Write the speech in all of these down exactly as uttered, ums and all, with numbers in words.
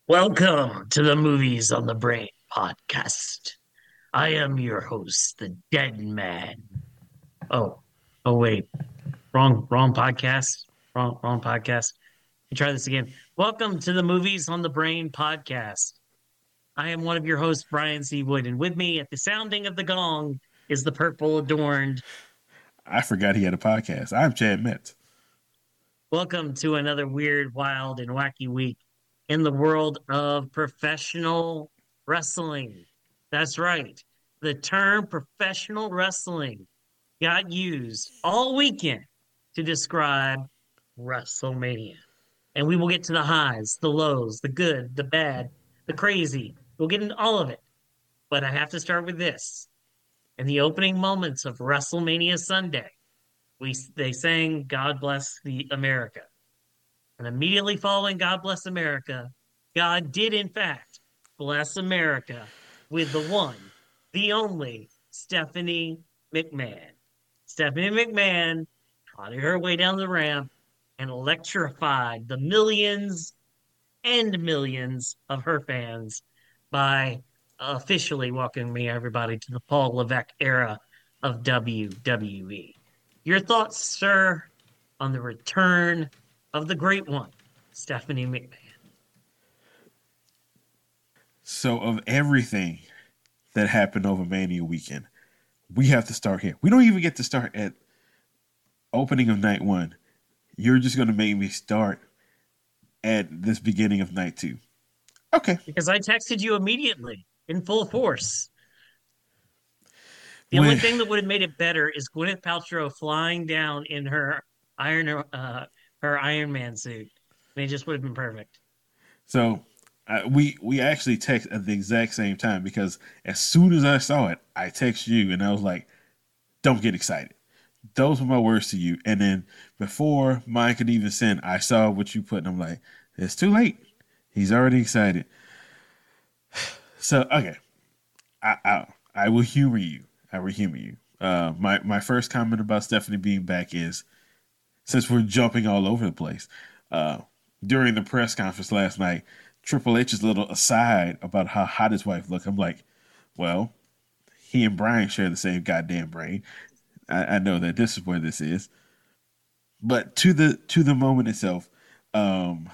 Welcome to the Movies on the Brain podcast. I am your host, the Dead Man. Oh, oh wait, wrong, wrong podcast, wrong, wrong podcast. Let me try this again. Welcome to the Movies on the Brain podcast. I am one of your hosts, Brian C. Wood, and with me at the sounding of the gong is the purple adorned. I forgot he had a podcast. I'm Chad Metz. Welcome to another weird, wild, and wacky week in the world of professional wrestling. That's right. The term professional wrestling got used all weekend to describe WrestleMania. And we will get to the highs, the lows, the good, the bad, the crazy. We'll get into all of it. But I have to start with this. In the opening moments of WrestleMania Sunday, we they sang God Bless the America. And immediately following God Bless America, God did, in fact, bless America with the one, the only Stephanie McMahon. Stephanie McMahon trotted her way down the ramp and electrified the millions and millions of her fans by officially welcoming everybody to the Paul Levesque era of W W E. Your thoughts, sir, on the return of the great one, Stephanie McMahon? So, of everything that happened over Mania weekend, we have to start here. We don't even get to start at opening of night one. You're just going to make me start at this beginning of night two. Okay. Because I texted you immediately in full force. The only When, thing that would have made it better is Gwyneth Paltrow flying down in her Iron uh, her Iron Man suit. And it just would have been perfect. so, uh, we we actually text at the exact same time because as soon as I saw it, I text you and I was like, "Don't get excited." Those were my words to you. And then before mine could even send, I saw what you put, and I'm like, "It's too late. He's already excited." So okay, I I, I will humor you. I will humor you. Uh, my my first comment about Stephanie being back is since we're jumping all over the place. Uh, During the press conference last night, Triple H's little aside about how hot his wife looked. I'm like, well, he and Brian share the same goddamn brain. I, I know that this is where this is. But to the to the moment itself, um,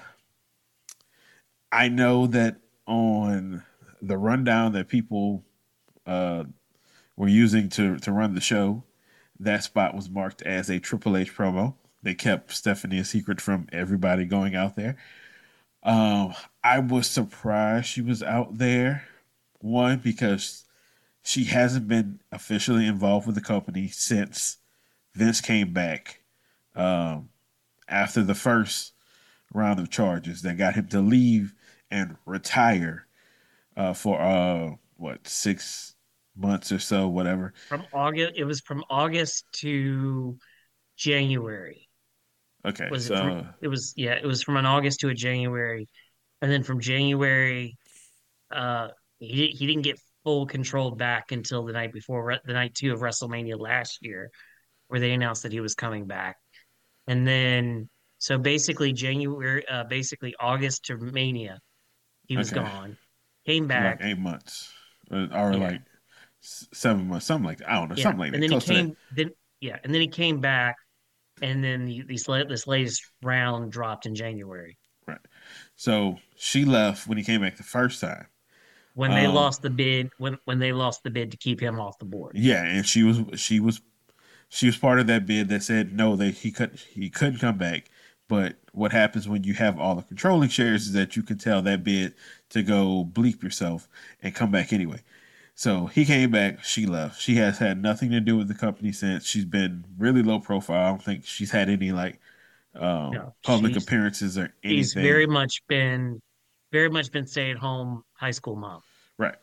I know that on the rundown that people uh, were using to to run the show, that spot was marked as a Triple H promo. They kept Stephanie a secret from everybody going out there. Um, I was surprised she was out there. One, because she hasn't been officially involved with the company since Vince came back um, after the first round of charges that got him to leave and retire uh, for uh, what six months or so, whatever. From August, it was from August to January. Okay, Was it from? so It was yeah. It was from an August to a January, and then from January, uh, he he didn't get full control back until the night before the night two of WrestleMania last year, where they announced that he was coming back. And then, so basically, January, uh, basically August to Mania, he was okay, gone, came so like back. eight months or, or Yeah, like seven months, something like that. I don't know, yeah. something like And that, then he close to that. came, then, yeah. And then he came back. And then the, these, this latest round dropped in January Right. So she left when he came back the first time. when they Um, lost the bid, when, when they lost the bid to keep him off the board. yeah, and she was she was she was part of that bid that said no, that he could he couldn't come back. But what happens when you have all the controlling shares is that you can tell that bid to go bleep yourself and come back anyway. So he came back, she left. She has had nothing to do with the company since. She's been really low profile. I don't think she's had any like um, No, public she's, appearances or she's very anything. much been, very much been stay at home high school mom. Right.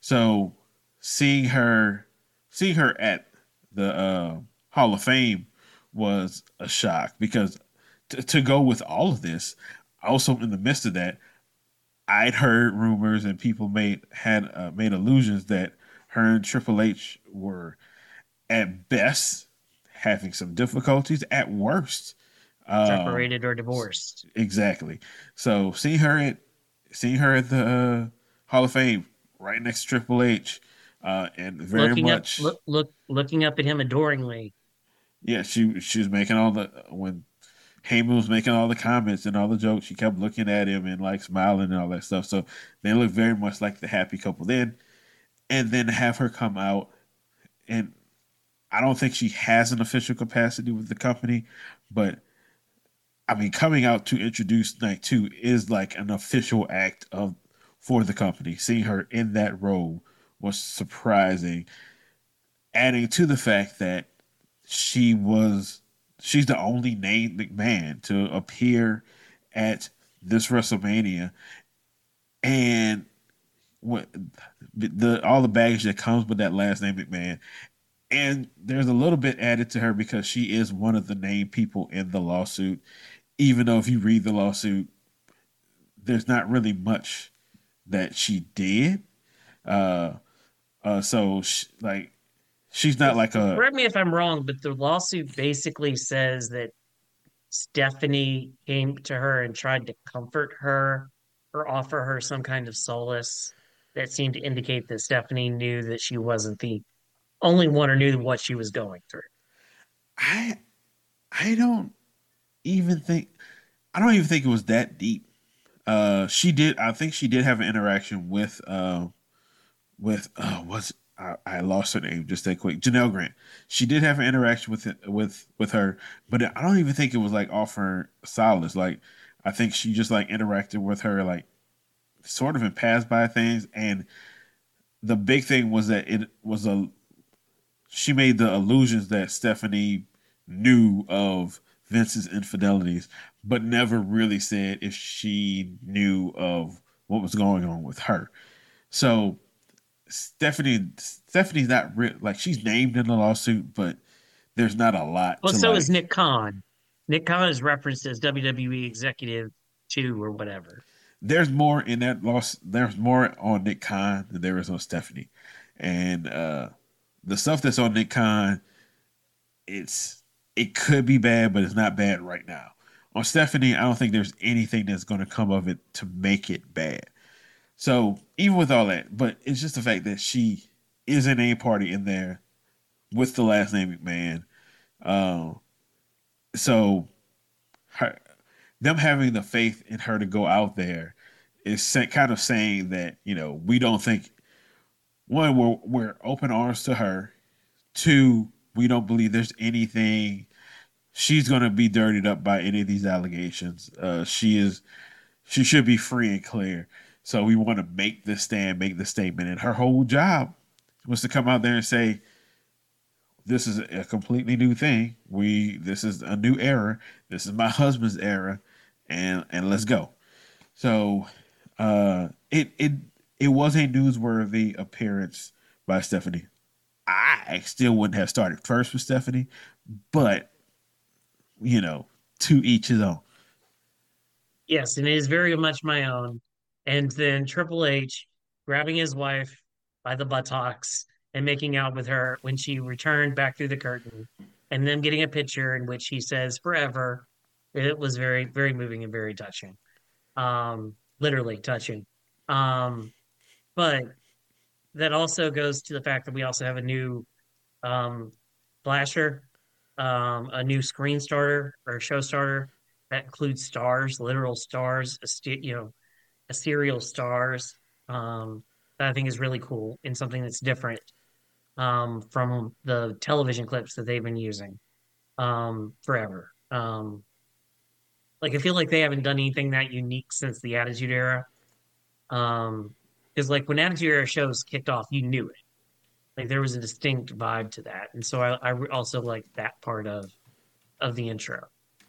So seeing her seeing her at the uh, Hall of Fame was a shock because t- to go with all of this, also in the midst of that, I'd heard rumors and people made had uh, made allusions that her and Triple H were at best having some difficulties, at worst. Um, Separated or divorced. exactly. So seeing her at seeing her at the uh, Hall of Fame, right next to Triple H, uh, and very Looking up, much, look, look, looking up at him adoringly. yeah, she she was making all the when Heyman was making all the comments and all the jokes. She kept looking at him and like smiling and all that stuff. So they look very much like the happy couple then. And then have her come out, and I don't think she has an official capacity with the company, but I mean, coming out to introduce Night Two is like an official act of for the company. Seeing her in that role was surprising, adding to the fact that she was she's the only named McMahon to appear at this WrestleMania, and what the all the baggage that comes with that last name McMahon. And there's a little bit added to her because she is one of the named people in the lawsuit. Even though if you read the lawsuit, there's not really much that she did. Uh, uh, so she, like she's not like a Correct me if I'm wrong, but the lawsuit basically says that Stephanie came to her and tried to comfort her or offer her some kind of solace that seemed to indicate that Stephanie knew that she wasn't the only one or knew what she was going through. I I don't even think I don't even think it was that deep. Uh, she did. I think she did have an interaction with uh with uh what's I, I lost her name just that quick. Janelle Grant. She did have an interaction with it, with with her, but I don't even think it was like offering solace. Like I think she just like interacted with her like sort of and passed by things. And the big thing was that it was a she made the allusions that Stephanie knew of Vince's infidelities, but never really said if she knew of what was going on with her. So Stephanie, Stephanie's not re- like she's named in the lawsuit, but there's not a lot Well, to so is like. Nick Khan. Nick Khan is referenced as W W E Executive Two or whatever. There's more in that loss. There's more on Nick Khan than there is on Stephanie, and uh the stuff that's on Nick Khan, it's it could be bad, but it's not bad right now. On Stephanie, I don't think there's anything that's going to come of it to make it bad. So even with all that, but it's just the fact that she is a name party in there with the last name McMahon. Um, so her, them having the faith in her to go out there is sa- kind of saying that you know we don't think one we're we're open arms to her. Two, we don't believe there's anything she's going to be dirtied up by any of these allegations. Uh, she is she should be free and clear. So we want to make this stand, make the statement, and her whole job was to come out there and say, "This is a completely new thing. We this is a new era. This is my husband's era, and and let's go." So uh, it it it was a newsworthy appearance by Stephanie. I still wouldn't have started first with Stephanie, but you know, to each his own. Yes, and it is very much my own. And then Triple H grabbing his wife by the buttocks and making out with her when she returned back through the curtain, and them getting a picture in which he says forever. It was very, very moving and very touching. Um, literally touching. Um, but that also goes to the fact that we also have a new um flasher, um, a new screen starter or show starter that includes stars, literal stars, a st- you know, a serial stars. Um, that I think is really cool and something that's different um from the television clips that they've been using um forever. Um, like I feel like they haven't done anything that unique since the Attitude Era. Um, because like when Attitude Era shows kicked off, you knew it. Like there was a distinct vibe to that, and so I, I also like that part of of the intro.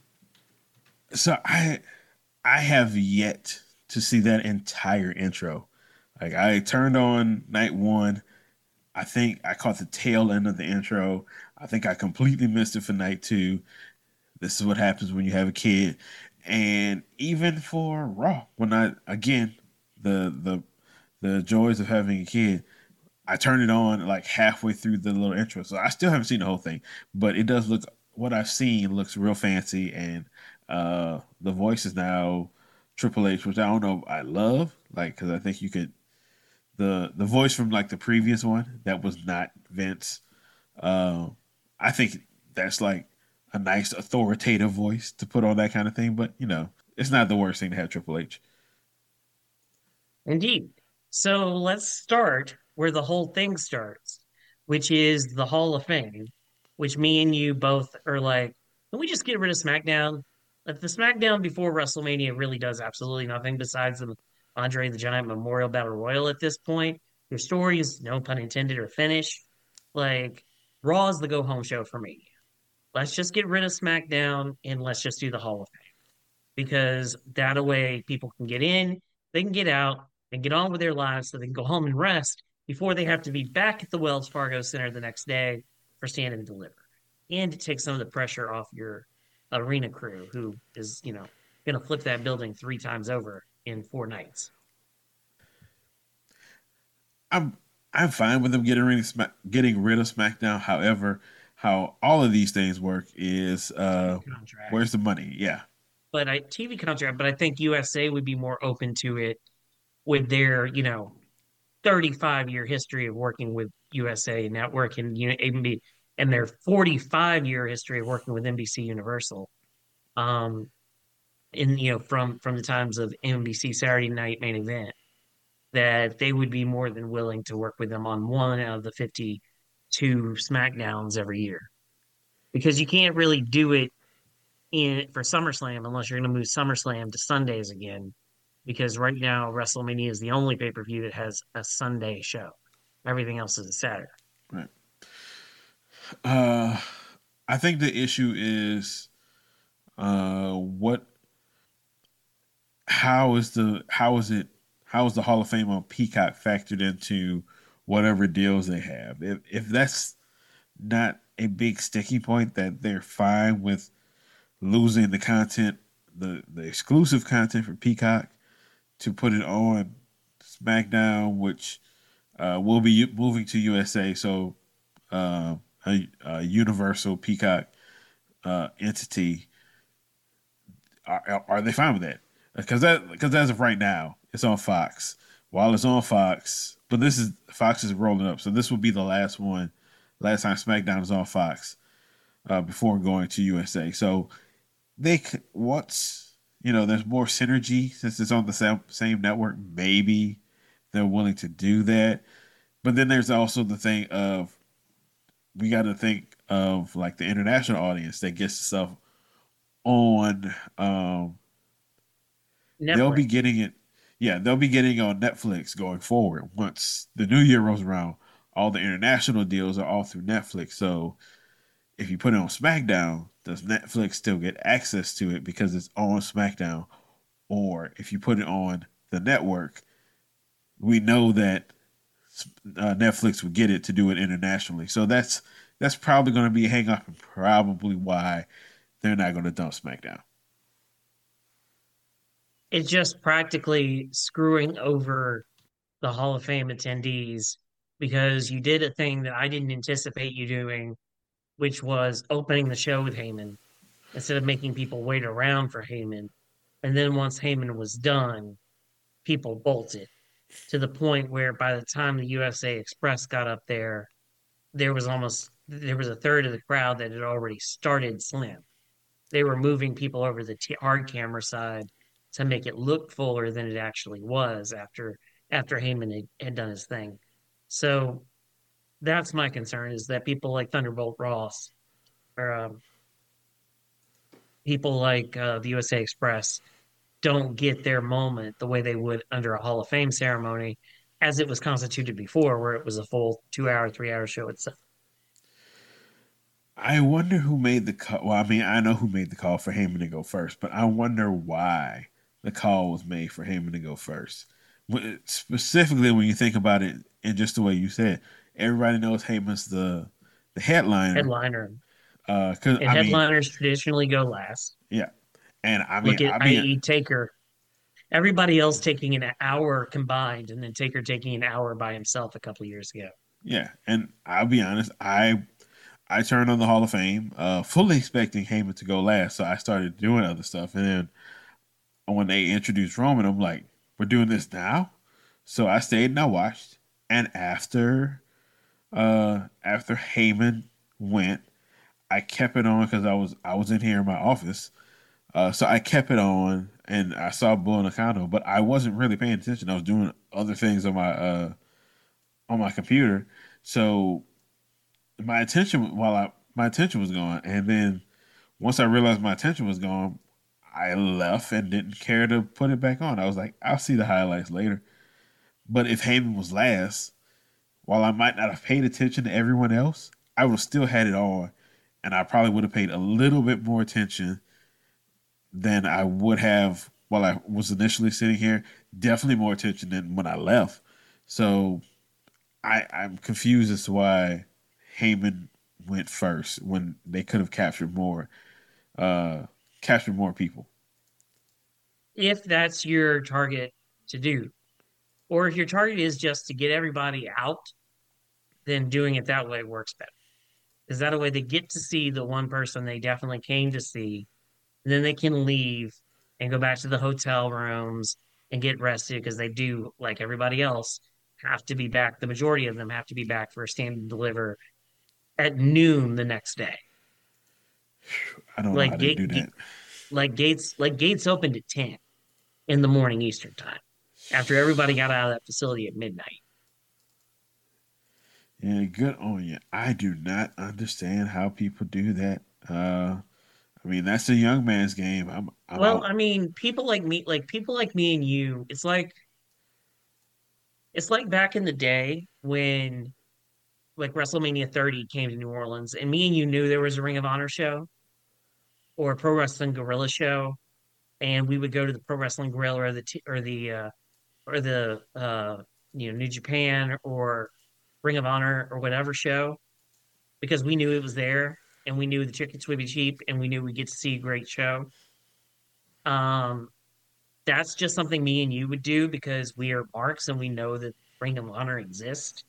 So I I have yet to see that entire intro. Like I turned on night one. I think I caught the tail end of the intro. I think I completely missed it for night two. This is what happens when you have a kid. And even for Raw, when I again the the the joys of having a kid, I turned it on like halfway through the little intro. So I still haven't seen the whole thing, but it does look what I've seen looks real fancy, and uh the voice is now Triple H, which I don't know if I love, like because I think you could the the voice from like the previous one that was not Vince. Um, I think that's like a nice authoritative voice to put on that kind of thing, but you know, it's not the worst thing to have Triple H. Indeed. So let's start where the whole thing starts, which is the Hall of Fame, which me and you both are like, can we just get rid of SmackDown? Like the SmackDown before WrestleMania really does absolutely nothing besides the Andre the Giant Memorial Battle Royal at this point. Your stories, no pun intended, are finished. Like Raw is the go home show for me. Let's just get rid of SmackDown and let's just do the Hall of Fame because that way people can get in, they can get out, and get on with their lives so they can go home and rest before they have to be back at the Wells Fargo Center the next day for Stand and Deliver. And to take some of the pressure off your arena crew who is, you know, going to flip that building three times over in four nights. I'm I'm fine with them getting rid of Smack, getting rid of SmackDown. However, how all of these things work is uh, T V contract. where's the money? Yeah, But I T V contract, but I think U S A would be more open to it with their, you know, thirty-five year history of working with U S A Network and you know, A B and their forty-five year history of working with N B C Universal. Um, in you know from from the times of N B C Saturday Night Main Event, that they would be more than willing to work with them on one out of the fifty-two SmackDowns every year because you can't really do it in for SummerSlam unless you're going to move SummerSlam to Sundays again. Because right now WrestleMania is the only pay per view that has a Sunday show. Everything else is a Saturday. right. Uh, I think the issue is uh, what how is the how is it how is the Hall of Fame on Peacock factored into whatever deals they have? If if that's not a big sticky point, that they're fine with losing the content, the the exclusive content for Peacock to put it on SmackDown, which uh, will be moving to U S A. So uh, a, a Universal Peacock uh, entity. Are, are they fine with that? Because that because as of right now, it's on Fox. While it's on Fox, but this is Fox is rolling up, so this will be the last one, last time SmackDown is on Fox uh, before going to U S A. So they once you know there's more synergy since it's on the same, same network. Maybe they're willing to do that, but then there's also the thing of we got to think of like the international audience that gets stuff on. Um, they'll be Netflix. getting it. Yeah, they'll be getting on Netflix going forward. Once the new year rolls around, all the international deals are all through Netflix. So if you put it on SmackDown, does Netflix still get access to it because it's on SmackDown? Or if you put it on the network, we know that uh, Netflix would get it to do it internationally. So that's that's probably going to be a hang up and probably why they're not going to dump SmackDown. It's just practically screwing over the Hall of Fame attendees because you did a thing that I didn't anticipate you doing, which was opening the show with Heyman instead of making people wait around for Heyman. And then once Heyman was done, people bolted to the point where by the time the U S A Express got up there, there was almost there was a third of the crowd that had already started Slim. They were moving people over the t- hard camera side to make it look fuller than it actually was after after Heyman had, had done his thing. So that's my concern is that people like Thunderbolt Ross or um, people like uh, the U S A Express don't get their moment the way they would under a Hall of Fame ceremony as it was constituted before, where it was a full two hour, three hour show itself. I wonder who made the call. Well, I mean, I know who made the call for Heyman to go first, but I wonder why the call was made for Heyman to go first. Specifically, when you think about it, in just the way you said, everybody knows Heyman's the the headliner. Headliner. Because And I mean, headliners traditionally go last. yeah, and I mean, Look at I mean, i e. Taker. Everybody else taking an hour combined, and then Taker taking an hour by himself a couple of years ago. yeah, and I'll be honest, I I turned on the Hall of Fame, uh, fully expecting Heyman to go last, so I started doing other stuff, and then when they introduced Roman, I'm like, we're doing this now. So I stayed and I watched. And after uh after Heyman went, I kept it on because I was I was in here in my office. Uh, so I kept it on and I saw Bull Nakano, but I wasn't really paying attention. I was doing other things on my uh on my computer. So my attention while I my attention was gone, and then once I realized my attention was gone, I left and didn't care to put it back on. I was like, I'll see the highlights later. But if Heyman was last, while I might not have paid attention to everyone else, I would have still had it on, and I probably would have paid a little bit more attention than I would have while I was initially sitting here. Definitely more attention than when I left. So I, I'm confused as to why Heyman went first when they could have captured more, uh, captured more people. If that's your target to do, or if your target is just to get everybody out, then doing it that way works better. Is that a way they get to see the one person they definitely came to see? Then they can leave and go back to the hotel rooms and get rested because they do, like everybody else, have to be back. The majority of them have to be back for a stand and deliver at noon the next day. I don't know how Like they gate, do that. like gates, like gates opened at ten in the morning Eastern time after everybody got out of that facility at midnight. Yeah, good on you. I do not understand how people do that. Uh, I mean, that's a young man's game. I'm, I'm Well, out. I mean, people like me, like people like me and you, it's like it's like back in the day when like WrestleMania thirty came to New Orleans and me and you knew there was a Ring of Honor show or a Pro Wrestling Guerrilla show, and we would go to the Pro Wrestling Guerrilla or the t- or the uh, or the uh, you know New Japan or Ring of Honor or whatever show because we knew it was there and we knew the tickets would be cheap and we knew we'd get to see a great show. Um, that's just something me and you would do because we are marks and we know that Ring of Honor exists.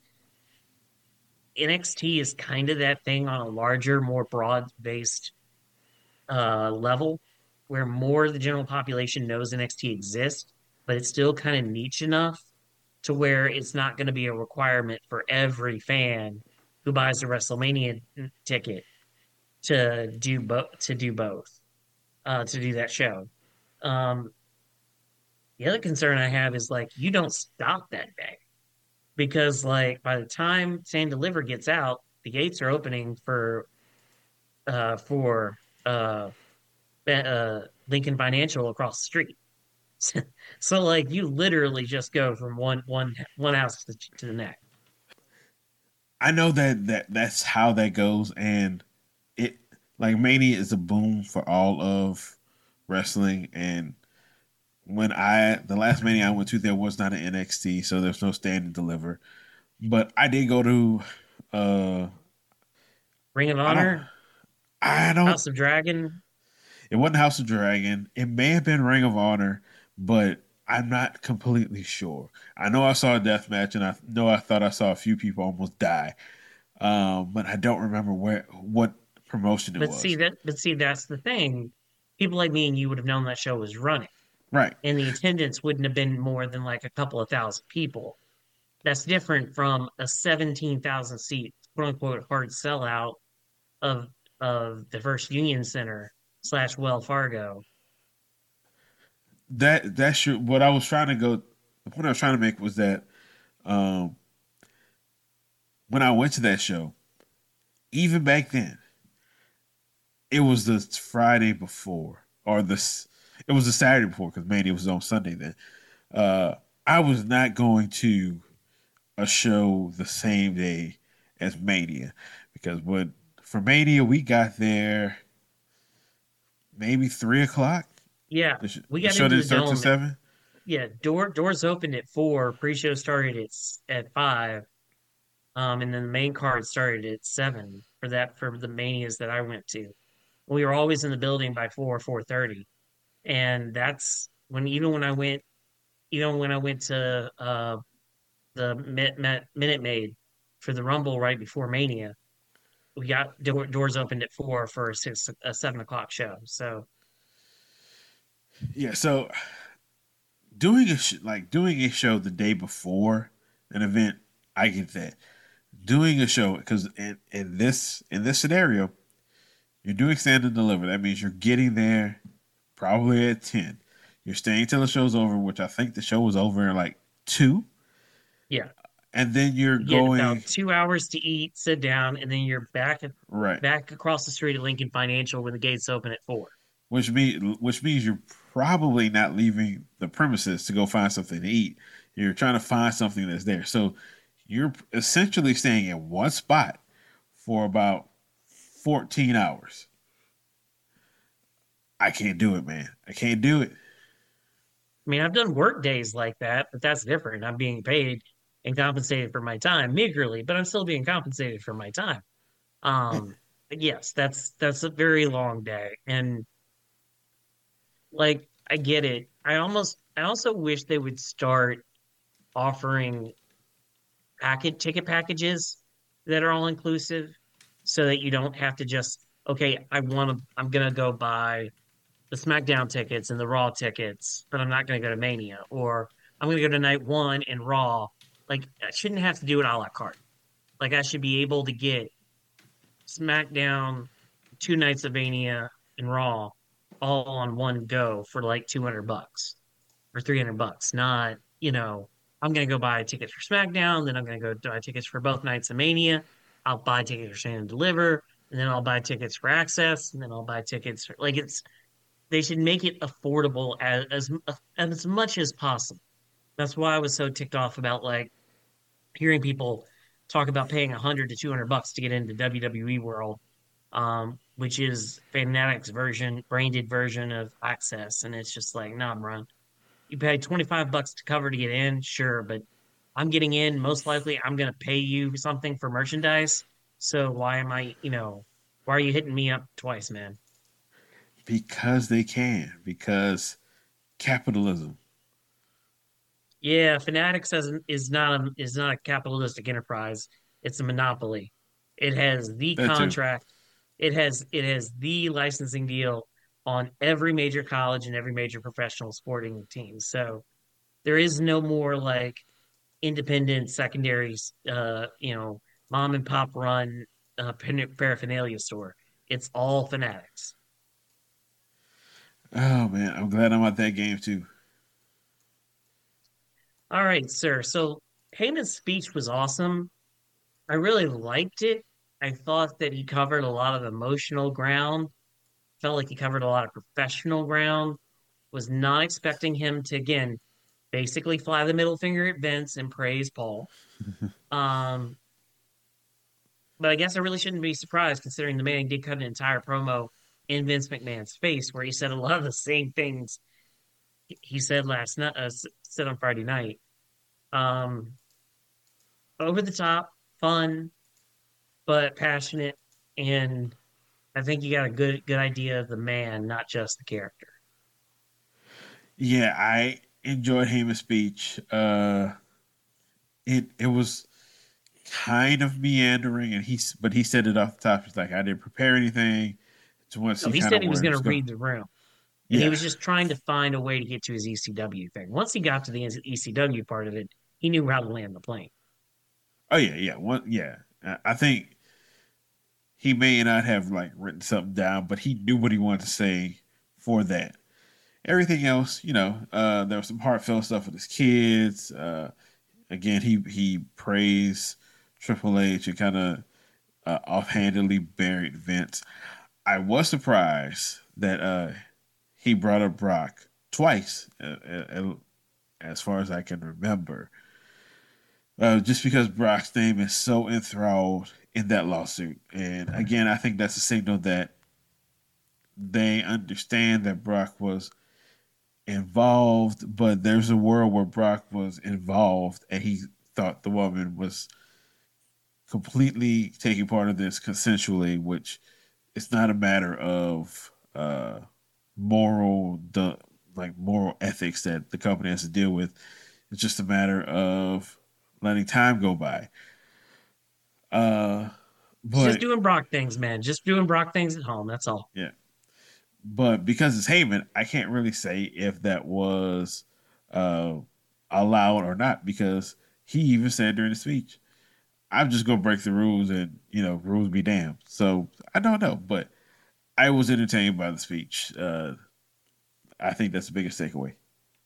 N X T is kind of that thing on a larger, more broad based uh, level where more of the general population knows N X T exists, but it's still kind of niche enough to where it's not going to be a requirement for every fan who buys a WrestleMania ticket to do both to do both uh, to do that show. Um, the other concern I have is like you don't stop that day because like by the time Stand Deliver gets out, the gates are opening for uh for uh, uh Lincoln Financial across the street. So like you literally just go from one one one house to, to the next. I know that that that's how that goes, and it like Mania is a boom for all of wrestling. And when I the last Mania I went to, there was not an N X T, so there's no stand and deliver. But I did go to uh Ring of I don't Honor, I don't House of Dragon. it wasn't House of Dragon. It may have been Ring of Honor, but I'm not completely sure. I know I saw a death match, and I know I thought I saw a few people almost die. Um, but I don't remember where what promotion it But see was. that but see that's the thing. People like me and you would have known that show was running, Right. and the attendance wouldn't have been more than like a couple of thousand people. That's different from a seventeen thousand seat quote unquote hard sellout of of the First Union Center slash Wells Fargo. That that's your, what I was trying to go. The point I was trying to make was that um, when I went to that show, even back then, it was the Friday before, or the s- it was the Saturday before because Mania was on Sunday then. Uh, I was not going to a show the same day as Mania because when for Mania we got there maybe three o'clock. Yeah, The, sh- we the got show into didn't the start till dome. At, seven. yeah, door doors opened at four. Pre-show started at s- at five. Um, and then the main card started at seven for that for the manias that I went to. We were always in the building by four, four thirty. And that's when even when I went even when I went to uh the Minute, Minute Maid for the Rumble right before Mania, we got door, doors opened at four for a six a seven o'clock show. So Yeah, so doing a sh- like doing a show the day before an event, I get that. Doing a show because in, in this in this scenario, you're doing stand and deliver. That means you're getting there probably at ten. You're staying till the show's over, which I think the show was over in like two, Yeah. and then you're You get going about two hours to eat, sit down, and then you're back at right, back across the street at Lincoln Financial when the gates open at four. which mean which means you're probably not leaving the premises to go find something to eat. You're trying to find something that's there. So you're essentially staying in one spot for about fourteen hours. I can't do it, man. I can't do it. I mean, I've done work days like that, but that's different. I'm being paid and compensated for my time meagerly, but I'm still being compensated for my time. Um, but yes, that's that's a very long day. And like I get it. I almost I also wish they would start offering packet ticket packages that are all inclusive so that you don't have to just okay, I want to I'm gonna go buy the SmackDown tickets and the Raw tickets, but I'm not gonna go to Mania, or I'm gonna go to night one and Raw. Like I shouldn't have to do it a la carte. Like I should be able to get SmackDown, two nights of Mania and Raw all on one go for like two hundred bucks or three hundred bucks. Not, you know, I'm going to go buy tickets for SmackDown, then I'm going to go buy tickets for both nights of Mania. I'll buy tickets for Stand and Deliver, and then I'll buy tickets for Access, and then I'll buy tickets for like it's they should make it affordable as as, as much as possible. That's why I was so ticked off about like hearing people talk about paying one hundred to two hundred bucks to get into W W E World, um, which is Fanatics version, branded version of Access, and it's just like, nah, bro. You pay twenty-five bucks to cover to get in, sure, but I'm getting in. Most likely, I'm going to pay you something for merchandise. So why am I, you know, why are you hitting me up twice, man? Because they can. Because capitalism. Yeah, Fanatics has, is not a, is not a capitalistic enterprise. It's a monopoly. It has the That too. contract. It has it has the licensing deal on every major college and every major professional sporting team. So there is no more like independent secondaries, uh, you know, mom and pop run uh, paraphernalia store. It's all Fanatics. Oh man, I'm glad I'm at that game too. All right, sir. So Heyman's speech was awesome. I really liked it. I thought that he covered a lot of emotional ground. Felt like he covered a lot of professional ground. Was not expecting him to again basically fly the middle finger at Vince and praise Paul. Um, But I guess I really shouldn't be surprised considering the man did cut an entire promo in Vince McMahon's face where he said a lot of the same things he said last night, uh, said on Friday night. Um, Over the top, fun, but passionate, and I think you got a good good idea of the man, not just the character. Yeah, I enjoyed Heyman's speech. Uh, it it was kind of meandering, and he's but he said it off the top. He's like, I didn't prepare anything. To want to So see he kind said of he was where it going to was going. read the room, and he Yeah. was just trying to find a way to get to his E C W thing. Once he got to the E C W part of it, he knew how to land the plane. Oh yeah, yeah. One, yeah. I I think he may not have like written something down, but he knew what he wanted to say for that. Everything else, you know, uh, there was some heartfelt stuff with his kids. Uh, again, he he praised Triple H and kind of uh, offhandedly buried Vince. I was surprised that uh, he brought up Brock twice, uh, uh, as far as I can remember, uh, just because Brock's name is so enthralled in that lawsuit. And again, I think that's a signal that they understand that Brock was involved, but there's a world where Brock was involved and he thought the woman was completely taking part of this consensually, which it's not a matter of uh, moral, the like moral ethics that the company has to deal with. It's just a matter of letting time go by. Uh, It's just but doing Brock things, man. Just doing Brock things at home. That's all. yeah, but because it's Heyman, I can't really say if that was uh, allowed or not because he even said during the speech, "I'm just gonna break the rules and you know rules be damned." So I don't know, but I was entertained by the speech. Uh, I think that's the biggest takeaway.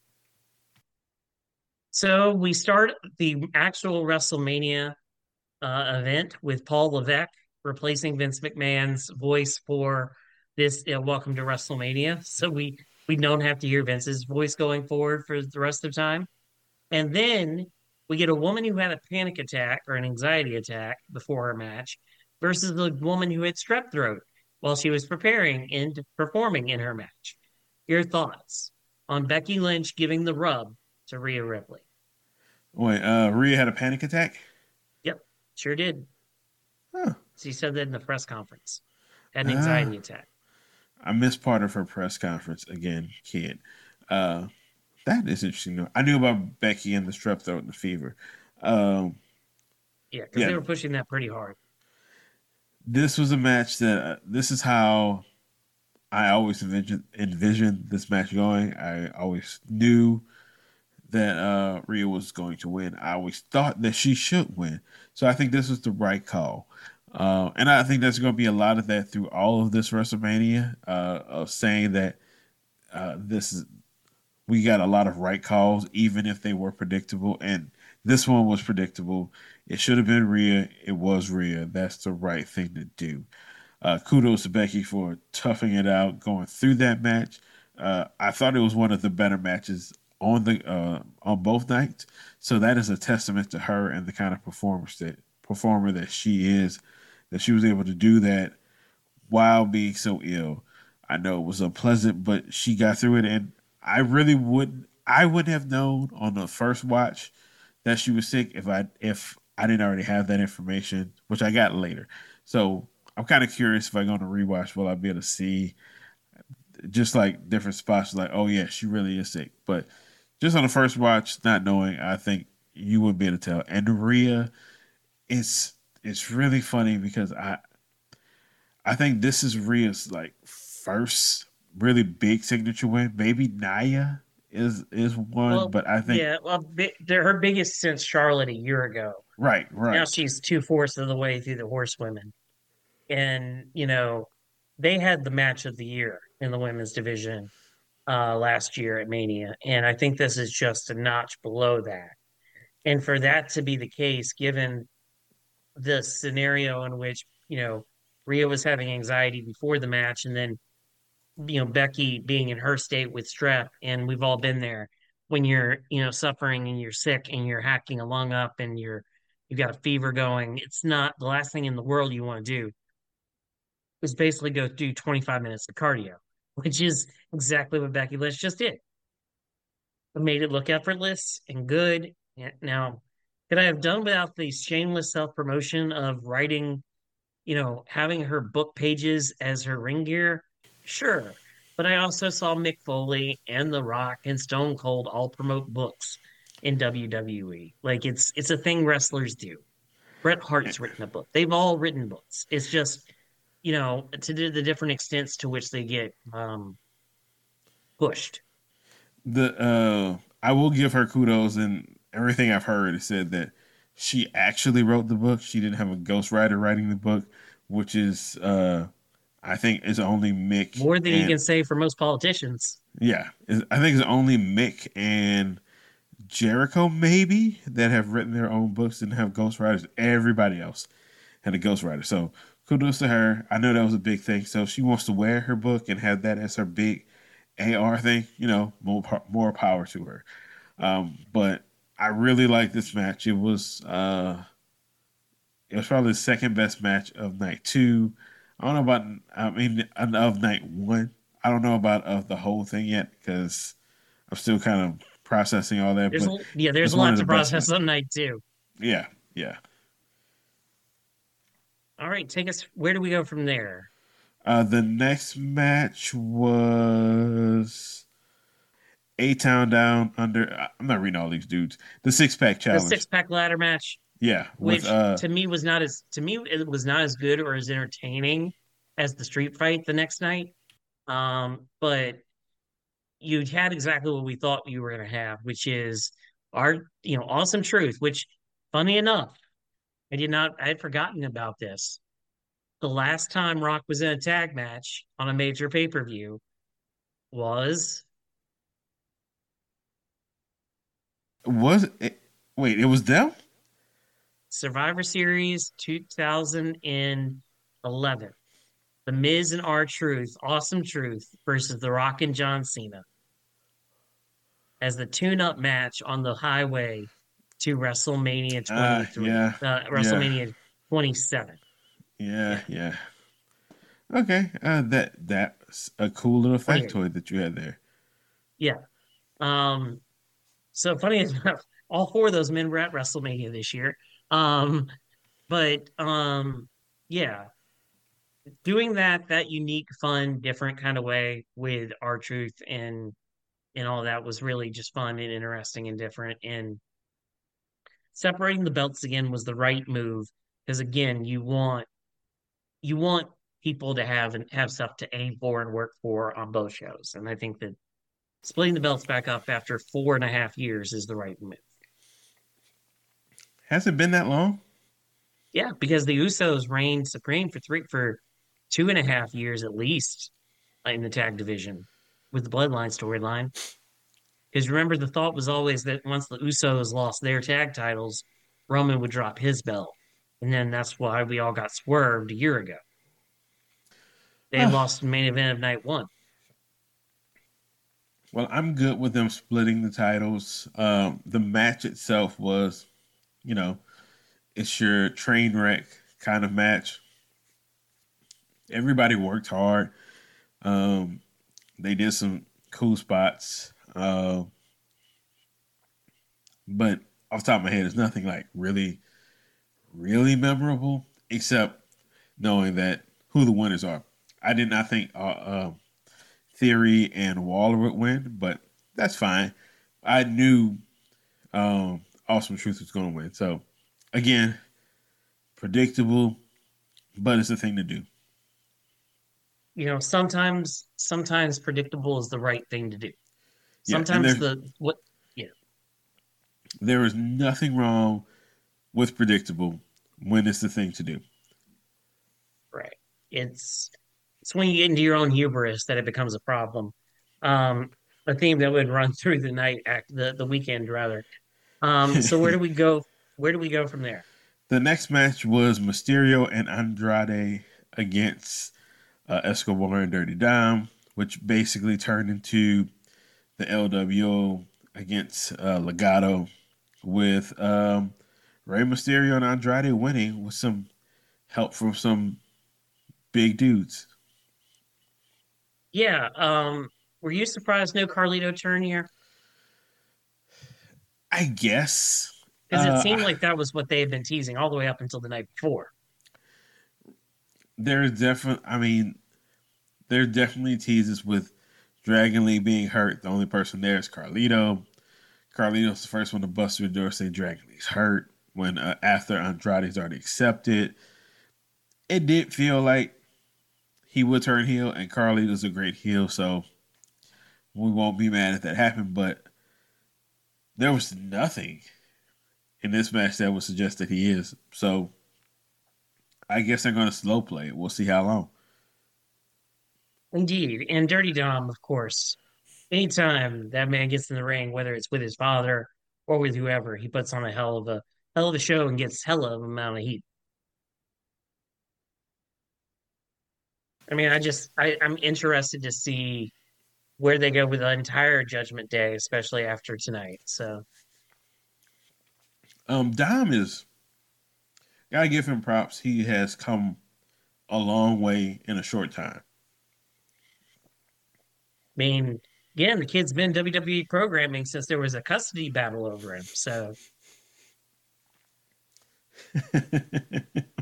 So we start the actual WrestleMania uh, event with Paul Levesque replacing Vince McMahon's voice for this uh, Welcome to WrestleMania. So we we don't have to hear Vince's voice going forward for the rest of the time. And then we get a woman who had a panic attack or an anxiety attack before her match versus the woman who had strep throat while she was preparing and performing in her match. Your thoughts on Becky Lynch giving the rub to Rhea Ripley? Wait, uh, Rhea had a panic attack. Yep, sure did. Huh. She said that in the press conference. Had an Uh, anxiety attack. I missed part of her press conference again, kid. Uh, that is interesting. I knew about Becky and the strep throat and the fever. Um, Yeah, because yeah, they were pushing that pretty hard. this was a match that uh, this is how I always envisioned, envisioned this match going. I always knew that uh, Rhea was going to win. I always thought that she should win. So I think this was the right call. Uh, and I think there's going to be a lot of that through all of this WrestleMania uh, of saying that uh, this is we got a lot of right calls, even if they were predictable. And this one was predictable. It should have been Rhea. It was Rhea. That's the right thing to do. Uh, kudos to Becky for toughing it out, going through that match. Uh, I thought it was one of the better matches on the uh, on both nights. So that is a testament to her and the kind of performance that performer that she is. That she was able to do that while being so ill. I know it was unpleasant, but she got through it, and I really wouldn't. I wouldn't have known on the first watch that she was sick if I if I didn't already have that information, which I got later. So I'm kind of curious if I go on a rewatch, will I be able to see just like different spots, like oh yeah, she really is sick. But just on the first watch, not knowing, I think you wouldn't be able to tell. And Rhea, it's it's really funny because I I think this is Rhea's like first really big signature win. Maybe Naya is is one, Well, but I think yeah, well, bi- they're her biggest since Charlotte a year ago. right, Now right. she's two fourths of the way through the horsewomen. And, you know, they had the match of the year in the women's division uh last year at Mania. And I think this is just a notch below that. And for that to be the case, given the scenario in which, you know, Rhea was having anxiety before the match and then, you know, Becky being in her state with strep, and we've all been there when you're, you know, suffering and you're sick and you're hacking a lung up and you're you've got a fever going. It's not the last thing in the world you want to do is basically go do twenty-five minutes of cardio, which is exactly what Becky Lynch just did. It made it look effortless and good. Yeah, now, could I have done without the shameless self promotion of writing, you know, having her book pages as her ring gear? Sure. But I also saw Mick Foley and The Rock and Stone Cold all promote books in W W E. Like it's it's a thing wrestlers do. Bret Hart's written a book. They've all written books. It's just, you know, to the the different extents to which they get um pushed. The uh I will give her kudos and everything I've heard is said that she actually wrote the book. She didn't have a ghostwriter writing the book, which is uh I think is only Mick More than you and can say for most politicians. yeah, is- I think it's only Mick and Jericho maybe that have written their own books and have ghostwriters. Everybody else had a ghostwriter. So kudos to her. I know that was a big thing. So if she wants to wear her book and have that as her big A R thing, you know, more more power to her. Um, but I really like this match. It was uh, it was probably the second best match of night two. I don't know about I mean of night one. I don't know about of the whole thing yet because I'm still kind of processing all that. There's But a, yeah, there's it's a one lot of the to best process matches. on night two. Yeah, yeah. All right, take us. Where do we go from there? Uh, the next match was A Town Down Under. I'm not reading all these dudes. The Six Pack The six Challenge. pack ladder match, Yeah, with which uh, to me was not as to me it was not as good or as entertaining as the street fight the next night. Um, but you had exactly what we thought you were going to have, which is our, you know, awesome truth. Which, funny enough, I did not, I had forgotten about this. The last time Rock was in a tag match on a major pay per view was Was it? Wait, it was them? Survivor Series two thousand eleven. The Miz and R Truth, Awesome Truth versus The Rock and John Cena as the tune-up match on the highway to WrestleMania Uh, twenty-three, yeah, uh, yeah, WrestleMania twenty-seven. yeah, Yeah, yeah. Okay, uh, that that's a cool little twenty-eight. factoid that you had there. Yeah. Um, so funny enough, all four of those men were at WrestleMania this year. Um, but um, yeah, doing that that unique, fun, different kind of way with R Truth and and all that was really just fun and interesting and different. And separating the belts again was the right move because again, you want you want people to have and have stuff to aim for and work for on both shows. And I think that splitting the belts back up after four and a half years is the right move. Has it been that long? Yeah, because the Usos reigned supreme for three for two and a half years at least in the tag division with the Bloodline storyline. Because remember, the thought was always that once the Usos lost their tag titles, Roman would drop his belt. And then that's why we all got swerved a year ago. They Uh, lost the main event of night one. well, I'm good with them splitting the titles. Um, the match itself was, you know, it's your train wreck kind of match. Everybody worked hard. Um, they did some cool spots. Uh, but off the top of my head, there's nothing like really, really memorable except knowing that who the winners are. I did not think uh, uh, Theory and Waller would win, but that's fine. I knew um, Awesome Truth was going to win. So, again, predictable, but it's a thing to do. You know, sometimes sometimes predictable is the right thing to do. Yeah, and Sometimes there's the what yeah, there is nothing wrong with predictable when it's the thing to do. right. It's it's when you get into your own hubris that it becomes a problem. Um, a theme that would run through the night act the, the weekend rather. Um, so where do we go? Where do we go from there? The next match was Mysterio and Andrade against uh, Escobar and Dirty Dom, which basically turned into the L W O against uh, Legato, with um, Rey Mysterio and Andrade winning with some help from some big dudes. Yeah. Um, were you surprised no Carlito turn here? I guess. Because it Uh, seemed like that was what they had been teasing all the way up until the night before. there's definitely, I mean, there definitely teases with Dragon Lee being hurt. The only person there is Carlito. Carlito's the first one to bust through the door, say Dragon Lee's hurt. When uh, after Andrade's already accepted, it did feel like he would turn heel, and Carlito's a great heel, so we won't be mad if that happened. But there was nothing in this match that would suggest that he is. So I guess they're going to slow play it. We'll see how long. Indeed. And Dirty Dom, of course. Anytime that man gets in the ring, whether it's with his father or with whoever, he puts on a hell of a hell of a show and gets hella of amount of heat. I mean, I just I, I'm interested to see where they go with the entire Judgment Day, especially after tonight. So Um, Dom is gotta give him props. He has come a long way in a short time. I mean, again, the kid's been W W E programming since there was a custody battle over him. So I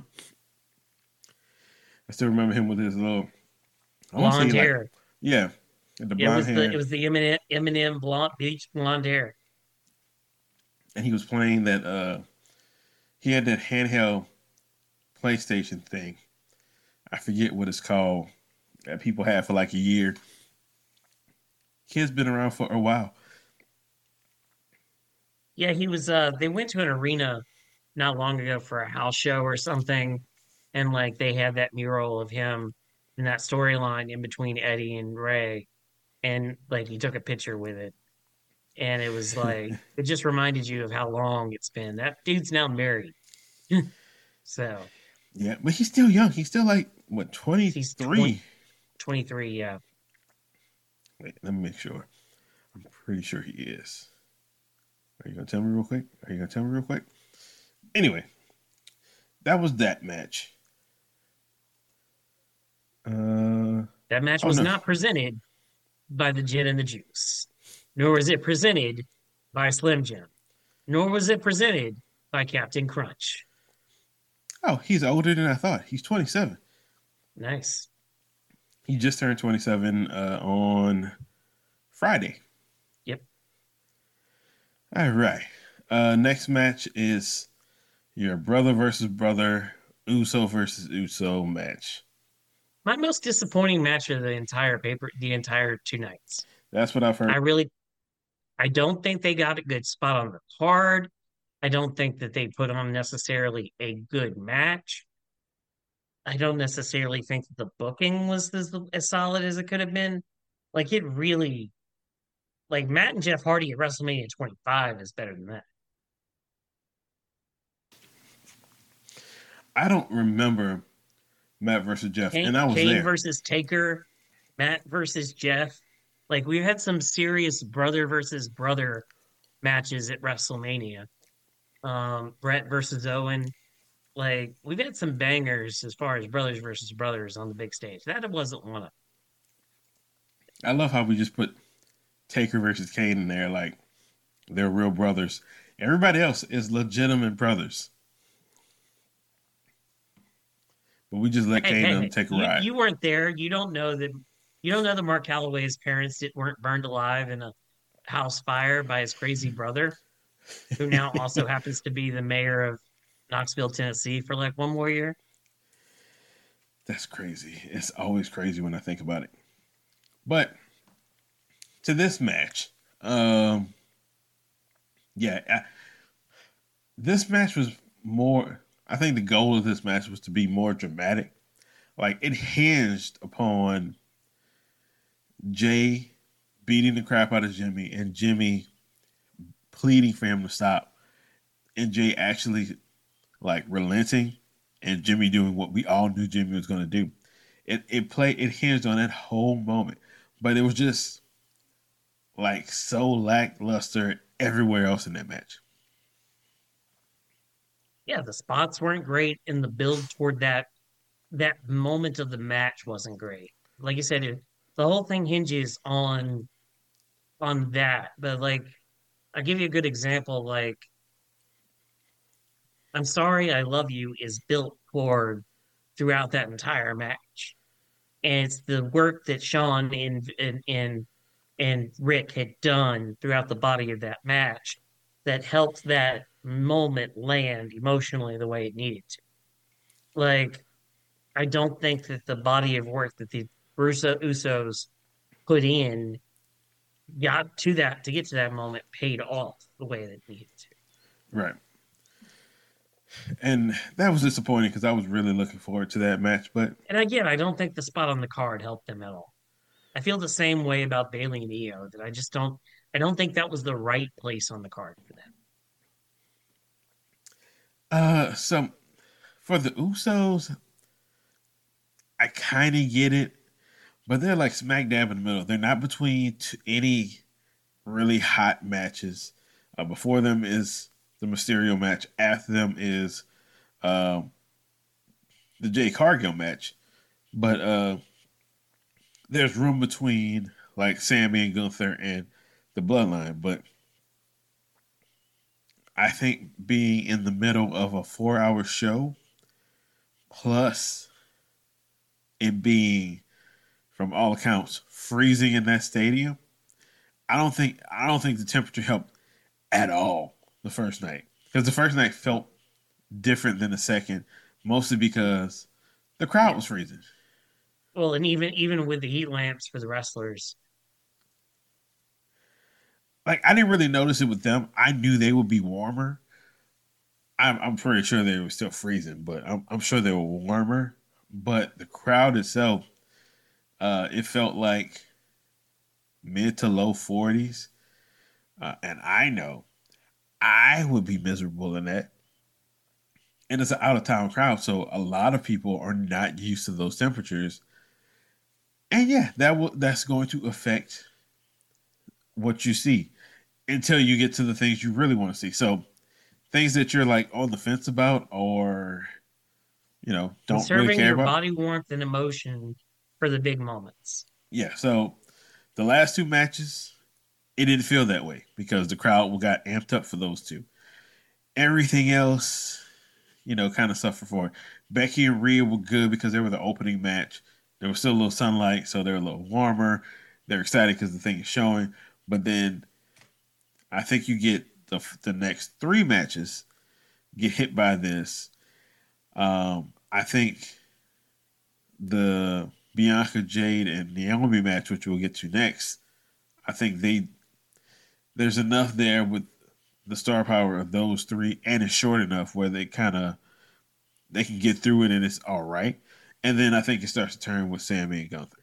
still remember him with his little. I want to say blonde like, hair. yeah, the It blonde was the it hair, was the Eminem Eminem blonde beach blonde hair. and he was playing that. Uh, he had that handheld PlayStation thing. I forget what it's called. that people had for like a year. Kid's been around for a while. Yeah, he was uh they went to an arena not long ago for a house show or something, and like they had that mural of him in that storyline in between Eddie and Ray, and like he took a picture with it, and it was like it just reminded you of how long it's been. That dude's now married. So Yeah, but he's still young. He's still like what he's twenty twenty-three. twenty three. Yeah. Wait, let me make sure. I'm pretty sure he is. Are you gonna tell me real quick? Are you gonna tell me real quick? Anyway, that was that match. Uh That match oh was no. not presented by the Gin and the Juice, nor was it presented by Slim Jim, nor was it presented by Captain Crunch. Oh, he's older than I thought. He's twenty-seven. Nice. He just turned twenty-seven uh, on Friday. Yep. All right. Uh, next match is your brother versus brother, Uso versus Uso match. My most disappointing match of the entire paper, the entire two nights. That's what I've I heard. really, I don't think they got a good spot on the card. I don't think that they put on necessarily a good match. I don't necessarily think that the booking was as, as solid as it could have been. Like it really, like Matt and Jeff Hardy at WrestleMania twenty-five is better than that. I don't remember Matt versus Jeff, Kane, and I was Kane there. versus Taker, Matt versus Jeff. Like we had some serious brother versus brother matches at WrestleMania. Um, Brett versus Owen. Like we've had some bangers as far as brothers versus brothers on the big stage. That wasn't one of I love how we just put Taker versus Kane in there, like they're real brothers. Everybody else is legitimate brothers, but we just let Hey, Kane hey, and them hey, take a you ride. you weren't there. You don't know that. You don't know that Mark Calloway's parents did, weren't burned alive in a house fire by his crazy brother, who now also happens to be the mayor of Knoxville, Tennessee, for like one more year. That's crazy. It's always crazy when I think about it. But to this match, um, yeah, I, this match was more. I think the goal of this match was to be more dramatic. Like it hinged upon Jay beating the crap out of Jimmy and Jimmy pleading for him to stop, and Jay actually like relenting, and Jimmy doing what we all knew Jimmy was going to do. It it played it hinged on that whole moment, but it was just like so lackluster everywhere else in that match. Yeah, the spots weren't great, and the build toward that that moment of the match wasn't great. Like you said, it, the whole thing hinges on on that. But like, I'll give you a good example. Like, I'm sorry, I love you is built toward throughout that entire match, and it's the work that Sean and and and, and Rick had done throughout the body of that match that helped that moment land emotionally the way it needed to. Like, I don't think that the body of work that the Russo Usos put in got to that to get to that moment paid off the way that it needed to. Right. And that was disappointing because I was really looking forward to that match. But And again, I don't think the spot on the card helped them at all. I feel the same way about Bailey and Io that I just don't I don't think that was the right place on the card for them. uh, so for the Usos, I kind of get it, but they're like smack dab in the middle. They're not between t- any really hot matches. Uh, before them is the Mysterio match. After them is um, the Jay Cargill match. But uh, there's room between like Sammy and Gunther and the Bloodline. But I think being in the middle of a four hour show, plus it being, from all accounts, freezing in that stadium, I don't think I don't think the temperature helped at all the first night. Because the first night felt different than the second, mostly because the crowd Yeah. was freezing. Well, and even even with the heat lamps for the wrestlers, Like I didn't really notice it with them. I knew they would be warmer. I'm, I'm pretty sure they were still freezing, but I'm, I'm sure they were warmer. But the crowd itself, uh, it felt like mid to low forties, uh, and I know I would be miserable in that. And it's an out of town crowd, so a lot of people are not used to those temperatures. And yeah, that will that's going to affect what you see until you get to the things you really want to see. So things that you're like on the fence about, or you know don't really conserving care your about. body warmth and emotion for the big moments. Yeah. So the last two matches, it didn't feel that way because the crowd got amped up for those two. Everything else, you know, kind of suffered for it. Becky and Rhea were good because they were the opening match. There was still a little sunlight, so they're a little warmer. They're excited because the thing is showing. But then I think you get the the next three matches get hit by this. Um, I think the Bianca Jade and Naomi match, which we'll get to next, I think they there's enough there with the star power of those three, and it's short enough where they kind of they can get through it and it's all right. And then I think it starts to turn with Sammy and Gunther.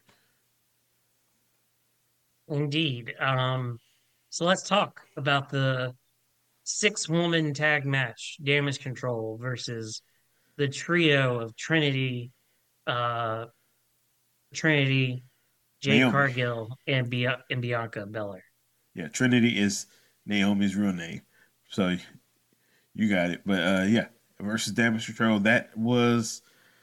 Indeed. Um, so let's talk about the six woman tag match, Damage Control versus the trio of Trinity, uh, Trinity, Jade Naomi, Cargill, and, Bia- and Bianca Belair. yeah, Trinity is Naomi's real name, so you got it. But uh, yeah, versus Damage Control, that was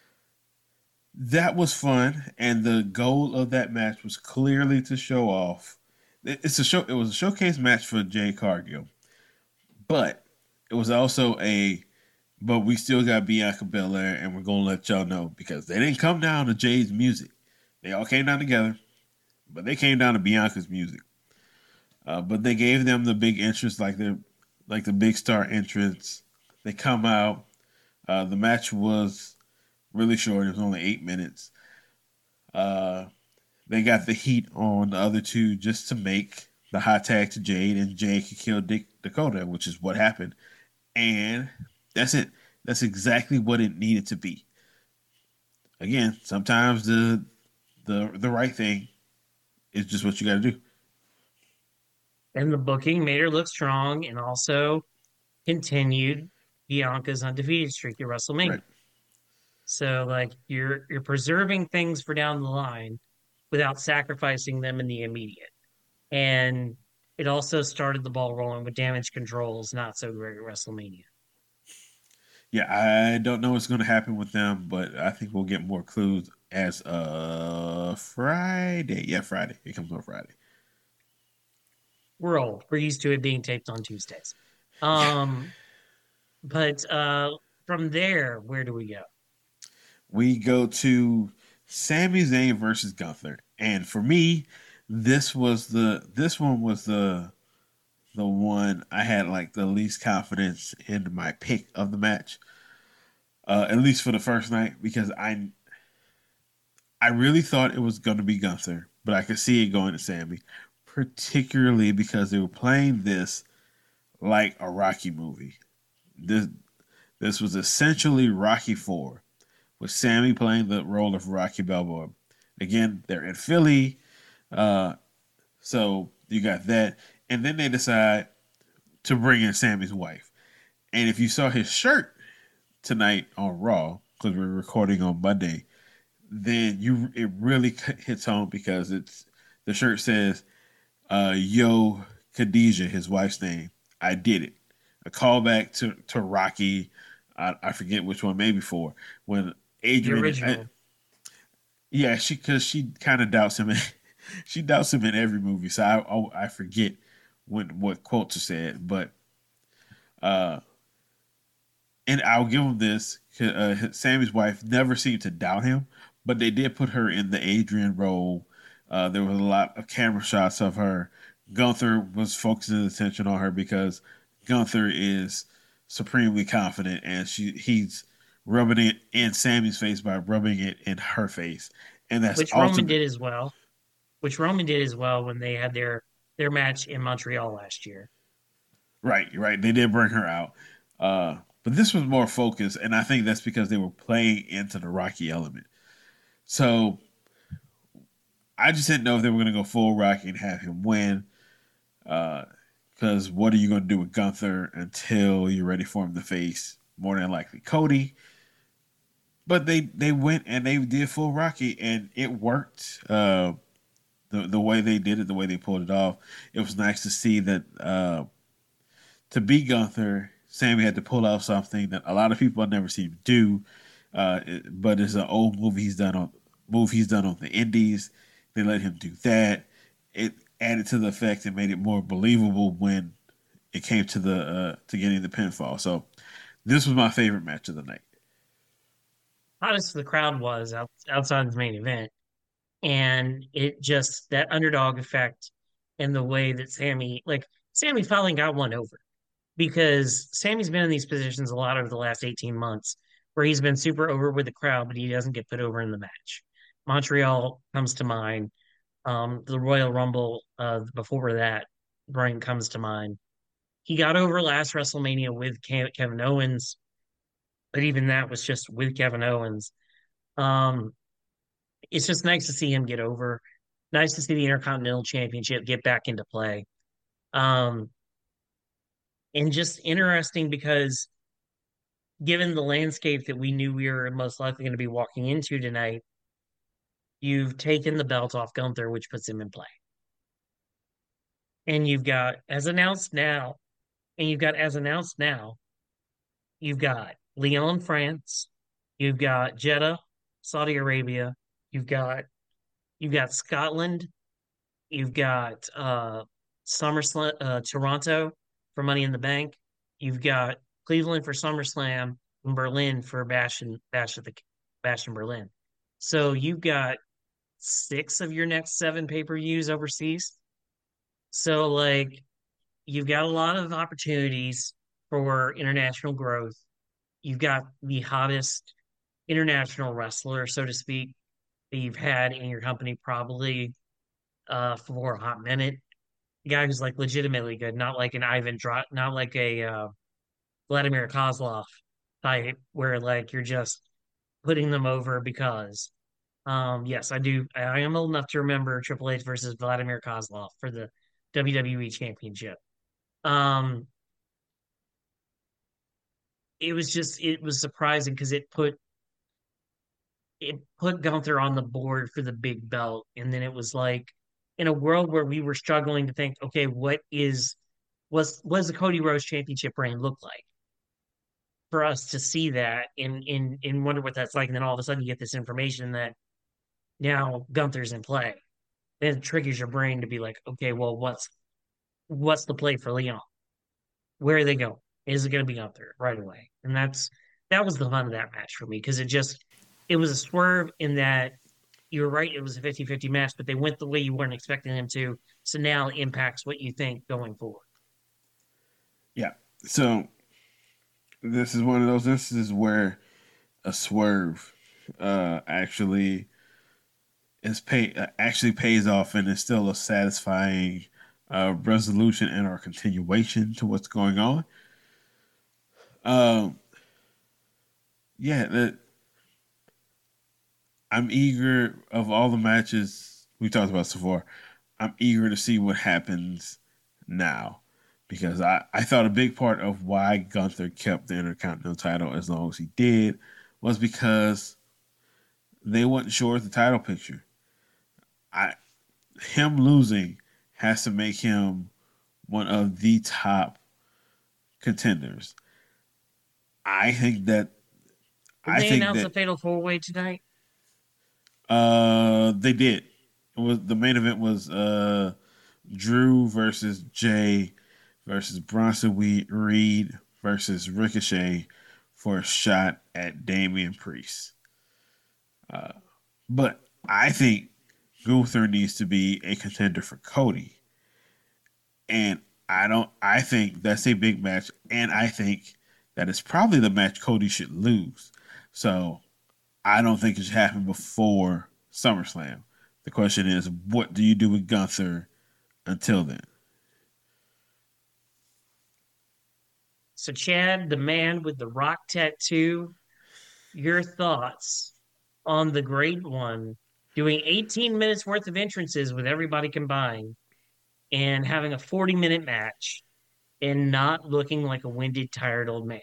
that was fun, and the goal of that match was clearly to show off. It's a show. It was a showcase match for Jade Cargill, but it was also a. But we still got Bianca Belair, and we're gonna let y'all know because they didn't come down to Jade's music. They all came down together, but they came down to Bianca's music. Uh, but they gave them the big entrance, like the like the big star entrance. They come out. Uh, the match was really short. It was only eight minutes. Uh, they got the heat on the other two just to make the hot tag to Jade, and Jade could kill Dick Dakota, which is what happened. And that's it. That's exactly what it needed to be. Again, sometimes the the the right thing is just what you got to do. And the booking made her look strong and also continued Bianca's undefeated streak at WrestleMania. Right. So like you're you're preserving things for down the line without sacrificing them in the immediate. And it also started the ball rolling with Damage Control's not so great at WrestleMania. Yeah, I don't know what's going to happen with them, but I think we'll get more clues as uh Friday. Yeah, Friday. It comes on Friday. We're old. We're used to it being taped on Tuesdays. Yeah. Um, but uh from there, where do we go? We go to Sami Zayn versus Gunther. And for me, this was the this one was the the one I had like the least confidence in my pick of the match. Uh, at least for the first night, because I I really thought it was going to be Gunther, but I could see it going to Sammy, particularly because they were playing this like a Rocky movie. This this was essentially Rocky Four, with Sammy playing the role of Rocky Balboa. Again, they're in Philly, uh, so you got that, and then they decide to bring in Sammy's wife. And if you saw his shirt tonight on Raw, because we're recording on Monday, then you it really hits home because it's the shirt says uh, "Yo Khadijah," his wife's name. I did it. A callback to to Rocky. I, I forget which one, maybe four. When The Adrian, I, original. yeah, she because she kind of doubts him. In, she doubts him in every movie, so I oh, I forget when what quotes are said, but uh, and I'll give him this. Uh, Sammy's wife never seemed to doubt him, but they did put her in the Adrian role. Uh, there was a lot of camera shots of her. Gunther was focusing his attention on her because Gunther is supremely confident, and she he's rubbing it in Sammy's face by rubbing it in her face. and that's which Roman ultimate. did as well. Which Roman did as well when they had their their match in Montreal last year. Right, right. They did bring her out, uh, but this was more focused, and I think that's because they were playing into the Rocky element. So I just didn't know if they were going to go full Rocky and have him win. Because uh, what are you going to do with Gunther until you're ready for him to face more than likely Cody? But they they went and they did full Rocky, and it worked. Uh, the the way they did it, the way they pulled it off, it was nice to see that. Uh, to beat Gunther, Sammy had to pull out something that a lot of people have never seen him do. Uh, it- but it's an old movie he's done on move he's done on the Indies. They let him do that. It added to the effect and made it more believable when it came to the uh, to getting the pinfall. So this was my favorite match of the night. Hottest the crowd was out, outside the main event, and it just that underdog effect and the way that Sammy, like Sammy, finally got one over because Sammy's been in these positions a lot over the last eighteen months where he's been super over with the crowd, but he doesn't get put over in the match. Montreal comes to mind. Um, the Royal Rumble uh, before that, Brian comes to mind. He got over last WrestleMania with Kevin Owens, but even that was just with Kevin Owens. Um, it's just nice to see him get over. Nice to see the Intercontinental Championship get back into play. Um, and just interesting because given the landscape that we knew we were most likely going to be walking into tonight, you've taken the belt off Gunther, which puts him in play. And you've got, as announced now, and you've got, as announced now, you've got Lyon, France, you've got Jeddah, Saudi Arabia, you've got you've got Scotland, you've got uh SummerSlam, uh, Toronto for Money in the Bank, you've got Cleveland for SummerSlam, and Berlin for Bash and Bash at the Bash in Berlin. So you've got six of your next seven pay-per-views overseas. So like you've got a lot of opportunities for international growth. You've got the hottest international wrestler, so to speak, that you've had in your company probably uh, for a hot minute. A guy who's like legitimately good, not like an Ivan Dra- not like a uh, Vladimir Kozlov type, where like you're just putting them over because. Um, yes, I do. I am old enough to remember Triple H versus Vladimir Kozlov for the W W E Championship. Um, it was just it was surprising because it put it put Gunther on the board for the big belt. And then it was like in a world where we were struggling to think, okay, what is was was the Cody Rhodes championship reign look like? For us to see that and in and wonder what that's like, and then all of a sudden you get this information that now Gunther's in play. Then it triggers your brain to be like, okay, well, what's what's the play for Leon? Where are they going? Is it going to be Gunther right away? And that's that was the fun of that match for me because it just it was a swerve in that you're right, it was a fifty-fifty match, but they went the way you weren't expecting them to. So now it impacts what you think going forward. Yeah. So this is one of those instances where a swerve uh, actually is pay uh, actually pays off and is still a satisfying uh, resolution and or continuation to what's going on. Um, yeah, that I'm eager of all the matches we talked about so far. I'm eager to see what happens now because I, I thought a big part of why Gunther kept the Intercontinental title as long as he did was because they wasn't sure of the title picture. I him losing has to make him one of the top contenders. I think that Did I they think announce a that fatal four way tonight? uh they did. It was the main event was uh Drew versus Jay versus Bronson Reed versus Ricochet for a shot at Damian Priest. Uh, but I think Gunther needs to be a contender for Cody. And I don't I think that's a big match. And I think that it's probably the match Cody should lose. So I don't think it should happen before SummerSlam. The question is, what do you do with Gunther until then? So, Chad, the man with the rock tattoo, your thoughts on the great one doing eighteen minutes worth of entrances with everybody combined and having a forty minute match and not looking like a winded, tired old man.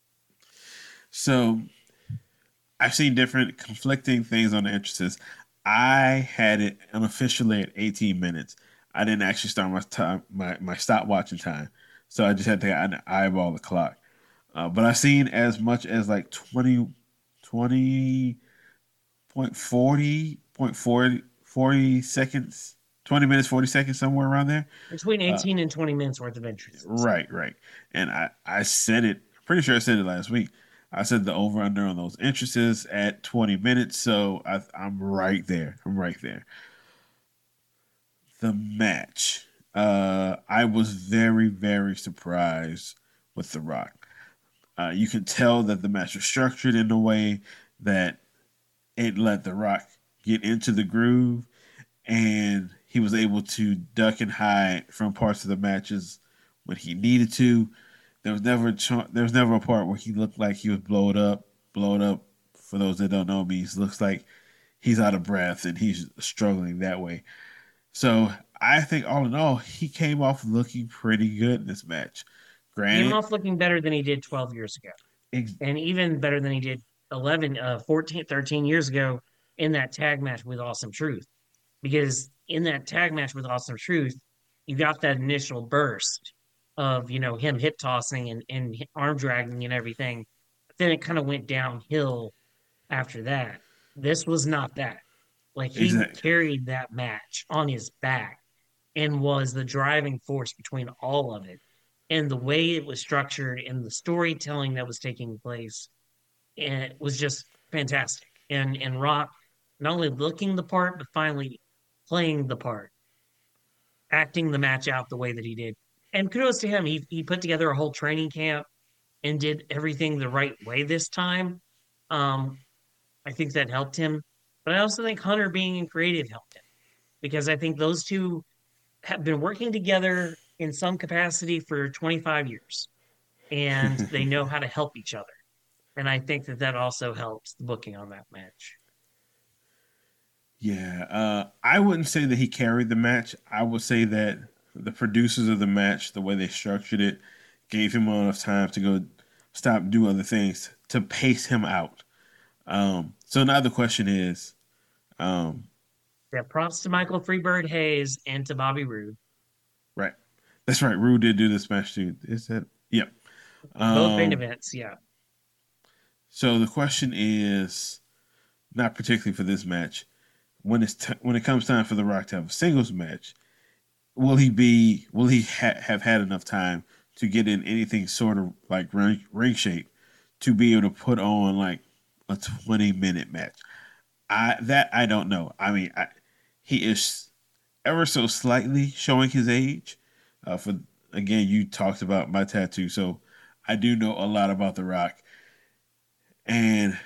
So I've seen different conflicting things on the entrances. I had it unofficially at eighteen minutes. I didn't actually start my time, my, my stopwatch time. So I just had to eyeball the clock. Uh, but I've seen as much as like twenty, twenty point forty, point forty, forty seconds, twenty minutes, forty seconds, somewhere around there. Between Uh, eighteen and twenty minutes worth of entrances. right, right. And I, I said it, pretty sure I said it last week. I said the over under on those entrances at twenty minutes. So I, I'm right there. I'm right there. The match. Uh, I was very, very surprised with The Rock. Uh, you can tell that the match was structured in a way that it let The Rock get into the groove, and he was able to duck and hide from parts of the matches when he needed to. There was never a ch- there was never a part where he looked like he was blowed up. Blowed up, for those that don't know me, he looks like he's out of breath and he's struggling that way. So I think all in all, he came off looking pretty good in this match. Came Granted, off looking better than he did twelve years ago, ex- and even better than he did eleven, uh, fourteen, thirteen years ago in that tag match with Awesome Truth. Because in that tag match with Awesome Truth, you got that initial burst of, you know, him hip tossing and, and arm dragging and everything. But then it kind of went downhill after that. This was not that. Like he exactly. carried that match on his back and was the driving force between all of it. And the way it was structured and the storytelling that was taking place, and it was just fantastic. And and Rock not only looking the part, but finally playing the part, acting the match out the way that he did. And kudos to him. He he put together a whole training camp and did everything the right way this time. Um, I think that helped him. But I also think Hunter being in creative helped him because I think those two have been working together in some capacity for twenty-five years and they know how to help each other. And I think that that also helps the booking on that match. Yeah, uh, I wouldn't say that he carried the match. I would say that the producers of the match, the way they structured it, gave him enough time to go stop, do other things to pace him out. Um, so now the question is, um, Yeah, props to Michael Freebird Hayes and to Bobby Roode. right? That's right. Rue did do this match too. Is that? Yep. Both main Um, events, yeah. so the question is, not particularly for this match, when it's t- when it comes time for The Rock to have a singles match, will he be will he ha- have had enough time to get in anything sort of like ring, ring shape to be able to put on like a twenty minute match? I that I don't know. I mean, I, he is ever so slightly showing his age. Uh, for again, you talked about my tattoo, so I do know a lot about The Rock, and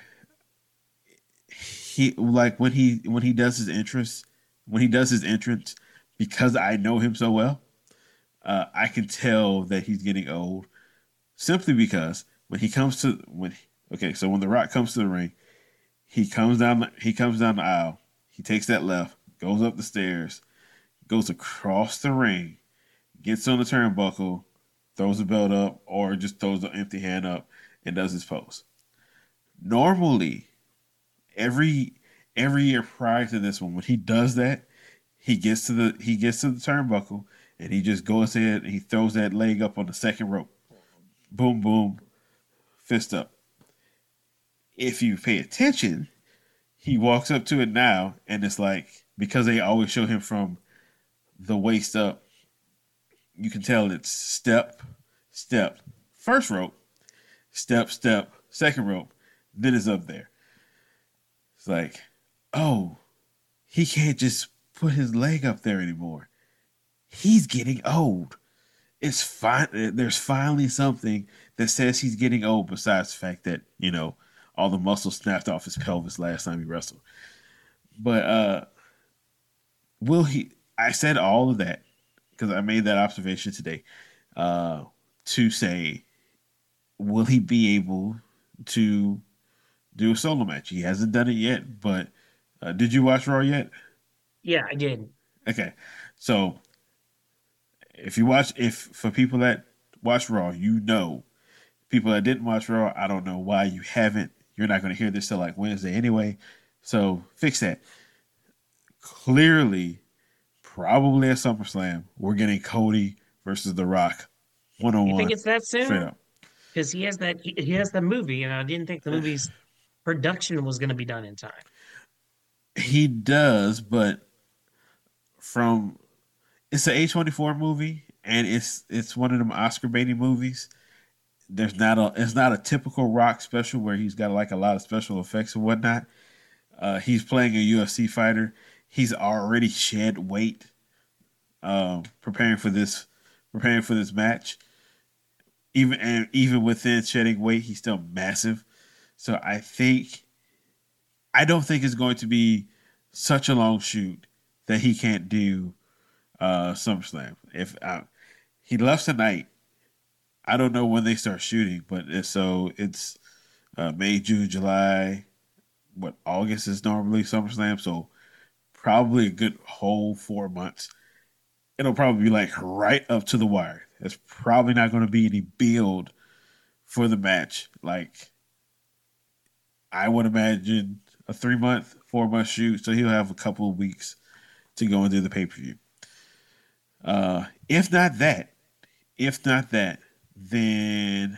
he like when he when he does his entrance when he does his entrance because I know him so well, uh, I can tell that he's getting old simply because when he comes to when okay, so when The Rock comes to the ring, he comes down the, he comes down the aisle, he takes that left, goes up the stairs, goes across the ring, gets on the turnbuckle, throws the belt up, or just throws the empty hand up and does his pose. Normally, every every year prior to this one, when he does that, he gets to the he gets to the turnbuckle and he just goes ahead and he throws that leg up on the second rope. Boom, boom, fist up. If you pay attention, he walks up to it now, and it's like because they always show him from the waist up, you can tell it's step, step, first rope, step, step, second rope, then it's up there. It's like, oh, he can't just put his leg up there anymore. He's getting old. It's fine. There's finally something that says he's getting old, besides the fact that you know all the muscle snapped off his pelvis last time he wrestled. But uh, will he? I said all of that because I made that observation today. Uh, to say, will he be able to do a solo match? He hasn't done it yet. But uh, did you watch Raw yet? Yeah, I did. Okay, so if you watch, if for people that watch Raw, you know. People that didn't watch Raw, I don't know why you haven't. You're not going to hear this till like Wednesday anyway. So fix that. Clearly, probably at SummerSlam, we're getting Cody versus The Rock one on You think one, it's that straight soon? up. Because he has that he, he has the movie, and I didn't think the movie's production was going to be done in time. He does, but from it's an A twenty-four movie, and it's it's one of them Oscar baiting movies. There's not a it's not a typical Rock special where he's got like a lot of special effects and whatnot. Uh, he's playing a U F C fighter. He's already shed weight, um, preparing for this preparing for this match. Even and even within shedding weight, he's still massive. So I think I don't think it's going to be such a long shoot that he can't do uh, SummerSlam. If uh, he left tonight, I don't know when they start shooting, but it's, so it's uh, May, June, July. What August is normally SummerSlam, so probably a good whole four months. It'll probably be like right up to the wire. There's probably not going to be any build for the match. Like I would imagine a three month, four month shoot, so he'll have a couple of weeks to go and do the pay per view. Uh, if not that, if not that, then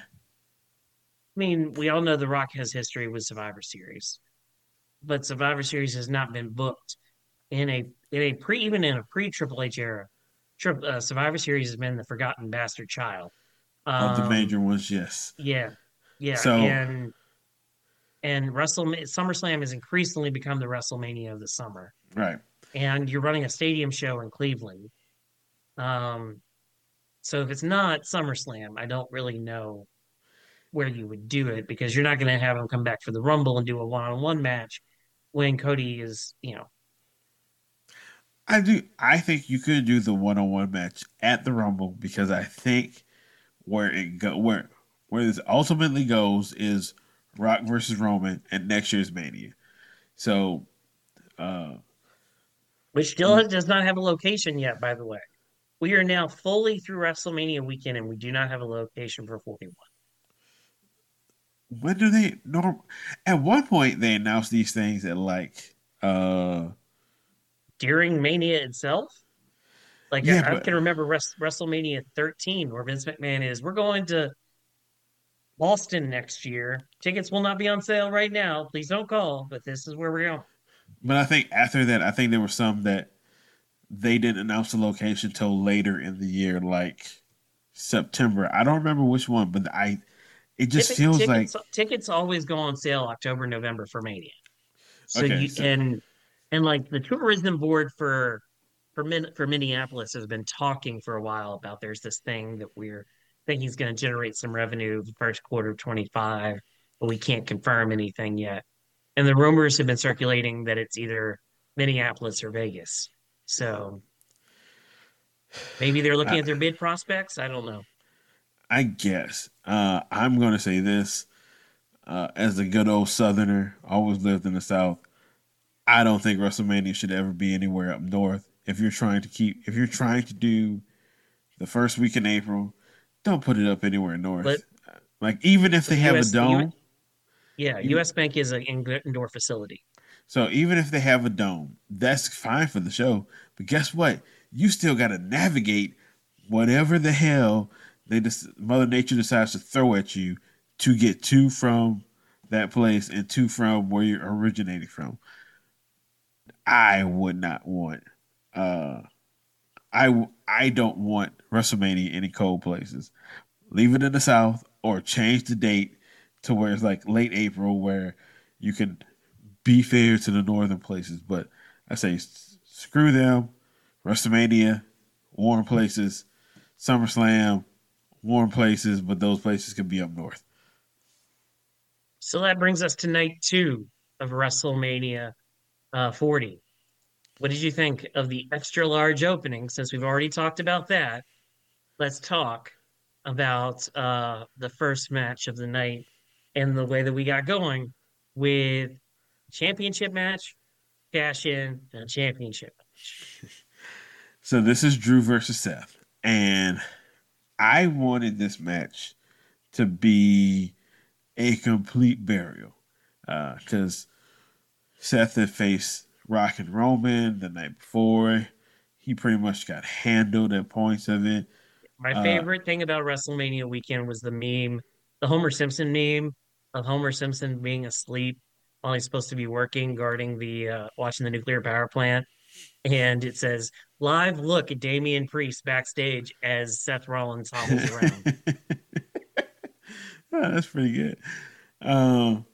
I mean, we all know The Rock has history with Survivor Series, but Survivor Series has not been booked in a in a pre even in a pre Triple H era. Tri- uh, Survivor Series has been the forgotten bastard child. of the Um, major ones, yes. yeah, yeah, So and and Wrestle SummerSlam has increasingly become the WrestleMania of the summer. right, And you're running a stadium show in Cleveland. Um, so if it's not SummerSlam, I don't really know where you would do it because you're not going to have him come back for the Rumble and do a one-on-one match when Cody is, you know, I do. I think you could do the one on one match at the Rumble because I think where it go where where this ultimately goes is Rock versus Roman at next year's Mania. So uh, which still does not have a location yet, by the way. We are now fully through WrestleMania weekend and we do not have a location for forty-one. when do they norm? At one point, they announced these things at like uh During Mania itself, like yeah, I, I but can remember Res- WrestleMania thirteen, where Vince McMahon is, we're going to Boston next year. Tickets will not be on sale right now. Please don't call, but this is where we're going. but I think after that, I think there were some that they didn't announce the location till later in the year, like September. I don't remember which one, but I it just Ticket, feels like tickets tickets always go on sale October, November for Mania. So okay, you so and and like the tourism board for for Min, for Minneapolis has been talking for a while about there's this thing that we're thinking is going to generate some revenue the first quarter of twenty-five, but we can't confirm anything yet. And the rumors have been circulating that it's either Minneapolis or Vegas. So maybe they're looking I, at their bid prospects. I don't know. I guess uh, I'm going to say this uh, as a good old Southerner, always lived in the South. I don't think WrestleMania should ever be anywhere up north. If you're trying to keep, if you're trying to do the first week in April, don't put it up anywhere But north. Like even if they but have a U S the U dome, yeah, even U S Bank is an indoor facility. so even if they have a dome, that's fine for the show. But guess what? You still got to navigate whatever the hell they just Mother Nature decides to throw at you to get to from that place and to from where you're originating from. I would not want. Uh, I I don't want WrestleMania in any cold places. Leave it in the South or change the date to where it's like late April, where you can be fair to the northern places. But I say screw them. WrestleMania, warm places. SummerSlam, warm places, but those places can be up north. So that brings us to night two of WrestleMania. uh, forty. What did you think of the extra large opening? Since we've already talked about that, let's talk about uh, the first match of the night and the way that we got going with championship match, cash in, and a championship match. So this is Drew versus Seth, and I wanted this match to be a complete burial because uh, Seth had faced Rock and Roman the night before. He pretty much got handled at points of it. My Uh, favorite thing about WrestleMania weekend was the meme, the Homer Simpson meme of Homer Simpson being asleep while he's supposed to be working, guarding the uh, watching the nuclear power plant. And it says, live look at Damian Priest backstage as Seth Rollins hobbles around. oh, that's pretty good. Um,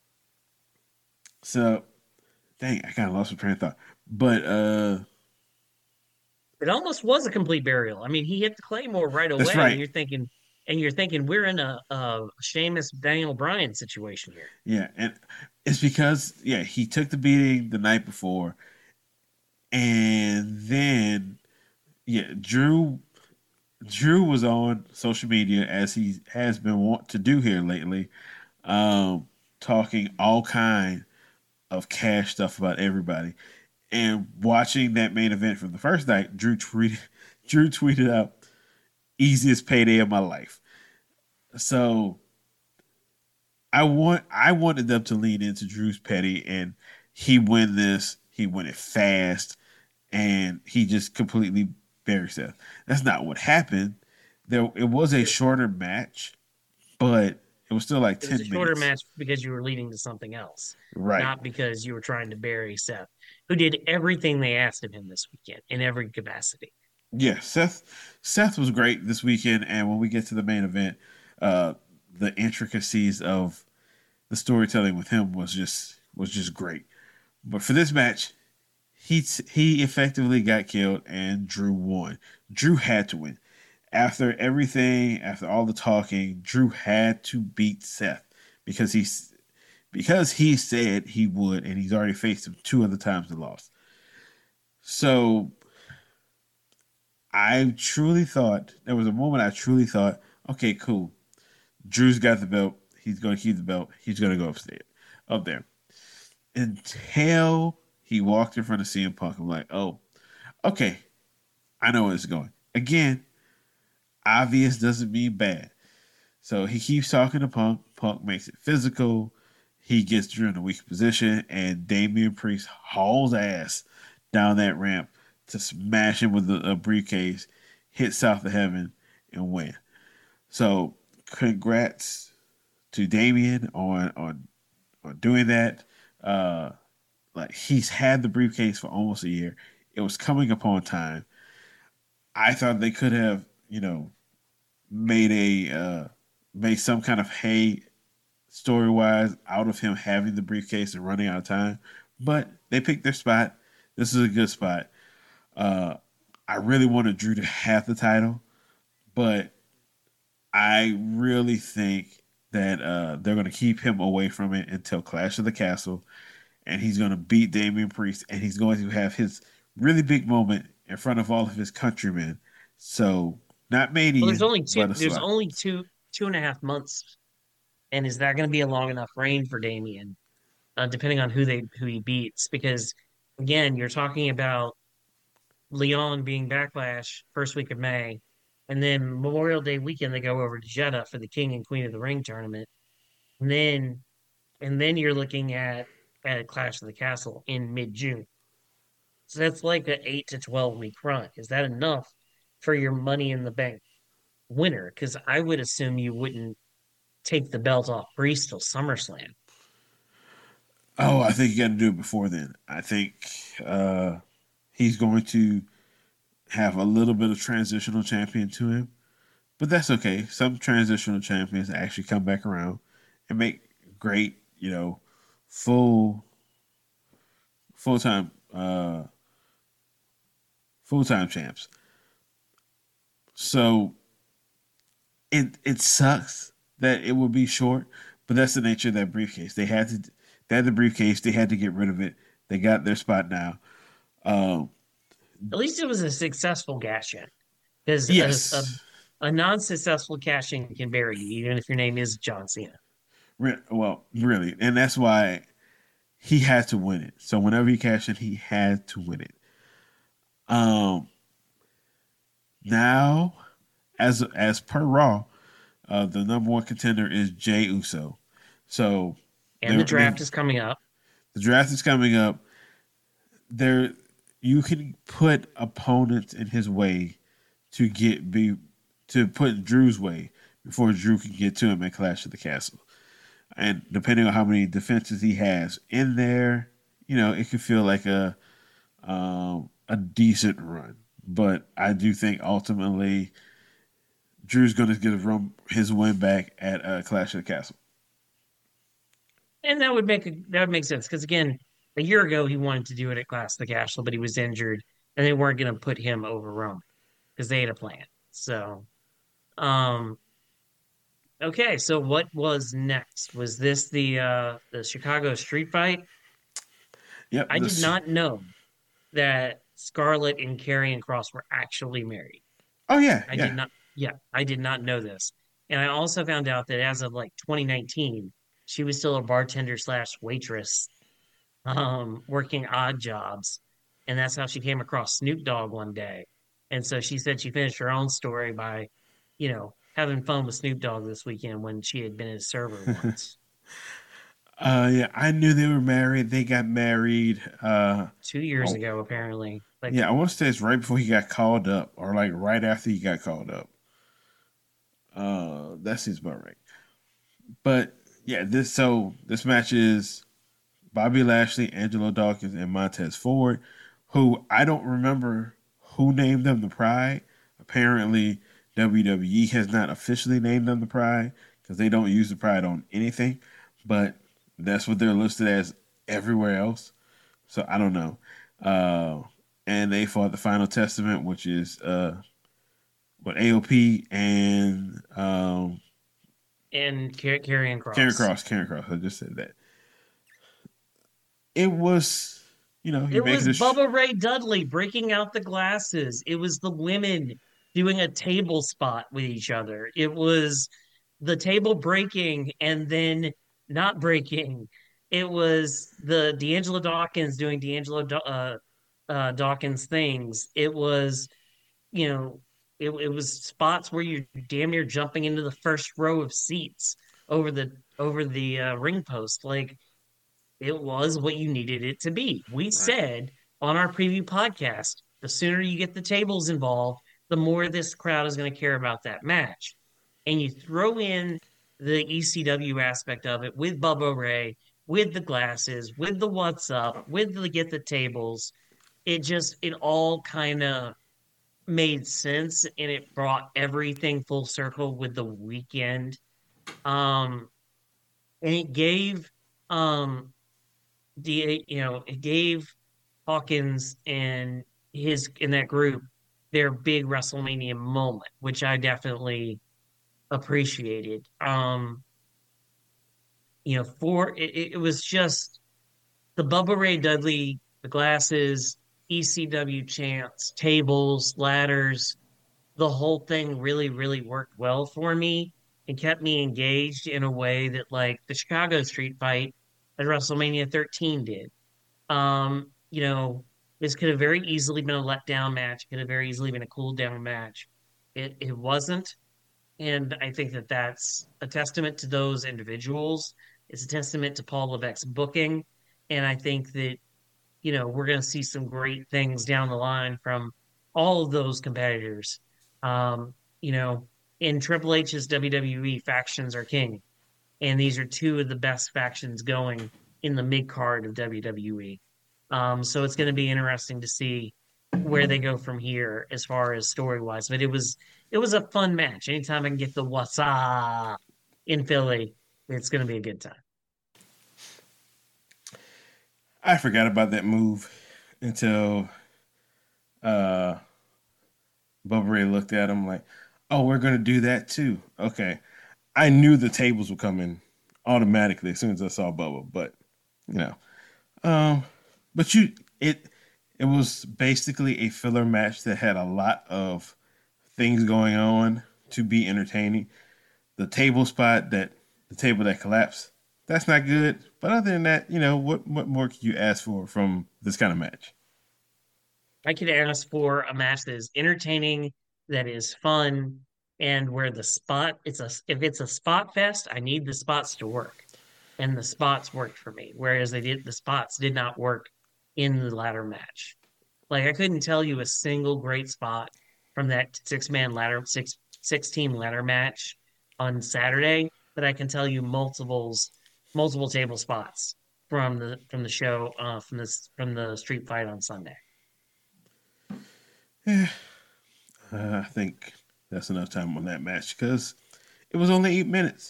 so, dang, I kind of lost my train of thought. But uh, It almost was a complete burial. I mean, he hit the Claymore right that's away, and right. you're thinking, and you're thinking we're in a, a Sheamus Daniel Bryan situation here. Yeah, and it's because yeah he took the beating the night before, and then yeah Drew Drew was on social media as he has been want to do here lately, um, talking all kind of cash stuff about everybody. And watching that main event from the first night, Drew tweeted Drew tweeted out easiest payday of my life. So I want I wanted them to lean into Drew's petty and he win this, he win it fast, and he just completely buried Seth. That's not what happened. There it was a It, shorter match, but it was still like it was a ten shorter minutes. match because you were leading to something else, Right. not because you were trying to bury Seth, who did everything they asked of him this weekend in every capacity. Yeah, Seth Seth was great this weekend, and when we get to the main event, uh, the intricacies of the storytelling with him was just was just great. But for this match, he he effectively got killed, and Drew won. Drew had to win. After everything, after all the talking, Drew had to beat Seth because he's because he said he would, and he's already faced him two other times and lost. So I truly thought there was a moment I truly thought, okay, cool. Drew's got the belt. He's going to keep the belt. He's going to go upstairs, up there. Until he walked in front of C M Punk, I'm like, oh, okay, I know where it's going. Again, obvious doesn't mean bad. So he keeps talking to Punk. Punk makes it physical. He gets Drew in a weak position, and Damian Priest hauls ass down that ramp to smash him with a, a briefcase, hit South of Heaven, and win. So congrats to Damian on on on doing that. Uh, like he's had the briefcase for almost a year. It was coming upon time. I thought they could have, you know, made a uh, made some kind of hay story wise out of him having the briefcase and running out of time, but they picked their spot. This is a good spot. Uh, I really wanted Drew to have the title, but I really think that uh, they're going to keep him away from it until Clash of the Castle, and he's going to beat Damian Priest, and he's going to have his really big moment in front of all of his countrymen. So not Well, there's Mania, only two. but a There's slot. only two two and a half months, and is that going to be a long enough reign for Damian? Uh, depending on who they who he beats, because again, you're talking about Leon being Backlash first week of May, and then Memorial Day weekend they go over to Jeddah for the King and Queen of the Ring tournament, and then and then you're looking at at Clash of the Castle in mid June. So that's like an eight to twelve week run. Is that enough for your Money in the Bank winner? Because I would assume you wouldn't take the belt off Priest till SummerSlam. Oh, I think you got to do it before then. I think uh, he's going to have a little bit of transitional champion to him, but that's okay. Some transitional champions actually come back around and make great, you know, full full time uh, full time champs. So it it sucks that it will be short, but that's the nature of that briefcase. They had to they had the briefcase. They had to get rid of it. They got their spot now. Um, At least it was a successful cash in, because a, a yes, a non-successful cash in can bury you, even if your name is John Cena. Re- well, really, and that's why he had to win it. So whenever he cashed in, he had to win it. Um, now, as as per Raw, uh, the number one contender is Jay Uso. So And they the draft they is coming up. the draft is coming up. There, you can put opponents in his way to get be to put Drew's way before Drew can get to him at Clash of the Castle. And depending on how many defenses he has in there, you know, it could feel like a um, a decent run. But I do think ultimately Drew's going to get a run, his win back at uh, Clash of the Castle. And that would make a, that would make sense because again, a year ago he wanted to do it at Clash of the Castle, but he was injured, and they weren't going to put him over Roman because they had a plan. So, um, okay. So what was next? Was this the uh the Chicago street fight? Yep. I did This. not know that Scarlett and Karrion Cross were actually married. Oh yeah, I did yeah. not. Yeah, I did not know this, and I also found out that as of like twenty nineteen, she was still a bartender slash waitress, um, working odd jobs, and that's how she came across Snoop Dogg one day. And so she said she finished her own story by, you know, having fun with Snoop Dogg this weekend when she had been his server once, uh, yeah. I knew they were married. They got married. Uh, two years oh, ago, apparently. Like, yeah. I want to say it's right before he got called up, or like right after he got called up. Uh, that seems about right. But yeah, this so this match is Bobby Lashley, Angelo Dawkins, and Montez Ford, who I don't remember who named them the Pride. Apparently, W W E has not officially named them the Pride because they don't use the Pride on anything, but that's what they're listed as everywhere else. So I don't know. Uh, and they fought the Final Testament, which is uh, what A O P and um, and Car- Karrion Karen Cross. Cross. Karen Cross. I just said that. It was, you know, you It making was a sh- Bubba Ray Dudley breaking out the glasses. It was the women doing a table spot with each other. It was the table breaking and then not breaking. It was the D'Angelo Dawkins doing D'Angelo uh, uh, Dawkins things. It was, you know, it, it was spots where you're damn near jumping into the first row of seats over the over the uh, ring post. Like it was what you needed it to be. We right. said on our preview podcast, the sooner you get the tables involved, the more this crowd is going to care about that match. And you throw in the E C W aspect of it with Bubba Ray, with the glasses, with the what's up, with the get the tables. It just, it all kind of made sense and it brought everything full circle with the weekend. Um, and it gave um the you know it gave Hawkins and his in that group their big WrestleMania moment, which I definitely appreciated. Um, you know, for it, it was just the Bubba Ray Dudley, the glasses, E C W chants, tables, ladders, the whole thing really, really worked well for me and kept me engaged in a way that like the Chicago Street Fight at WrestleMania thirteen did. Um, you know, this could have very easily been a letdown match. Could have very easily been a cool down match. It it wasn't, and I think that that's a testament to those individuals. It's a testament to Paul Levesque's booking, and I think that you know we're going to see some great things down the line from all of those competitors. Um, you know, in Triple H's W W E, factions are king, and these are two of the best factions going in the mid card of W W E. Um, so it's going to be interesting to see where they go from here as far as story wise. But it was it was a fun match. Anytime I can get the what's up in Philly, it's going to be a good time. I forgot about that move until uh, Bubba Ray looked at him like, "Oh, we're gonna do that too." Okay, I knew the tables were coming automatically as soon as I saw Bubba, but you know, um, But you it it was basically a filler match that had a lot of things going on to be entertaining. The table spot that the table that collapsed, that's not good. But other than that, you know, what what more can you ask for from this kind of match? I could ask for a match that is entertaining, that is fun, and where the spot it's a if it's a spot fest, I need the spots to work. And the spots worked for me. Whereas they did the spots did not work in the ladder match. Like I couldn't tell you a single great spot from that six man ladder six six team ladder match on Saturday, but I can tell you multiples multiple table spots from the from the show uh from this from the street fight on Sunday. Yeah, uh, I think that's enough time on that match because it was only eight minutes.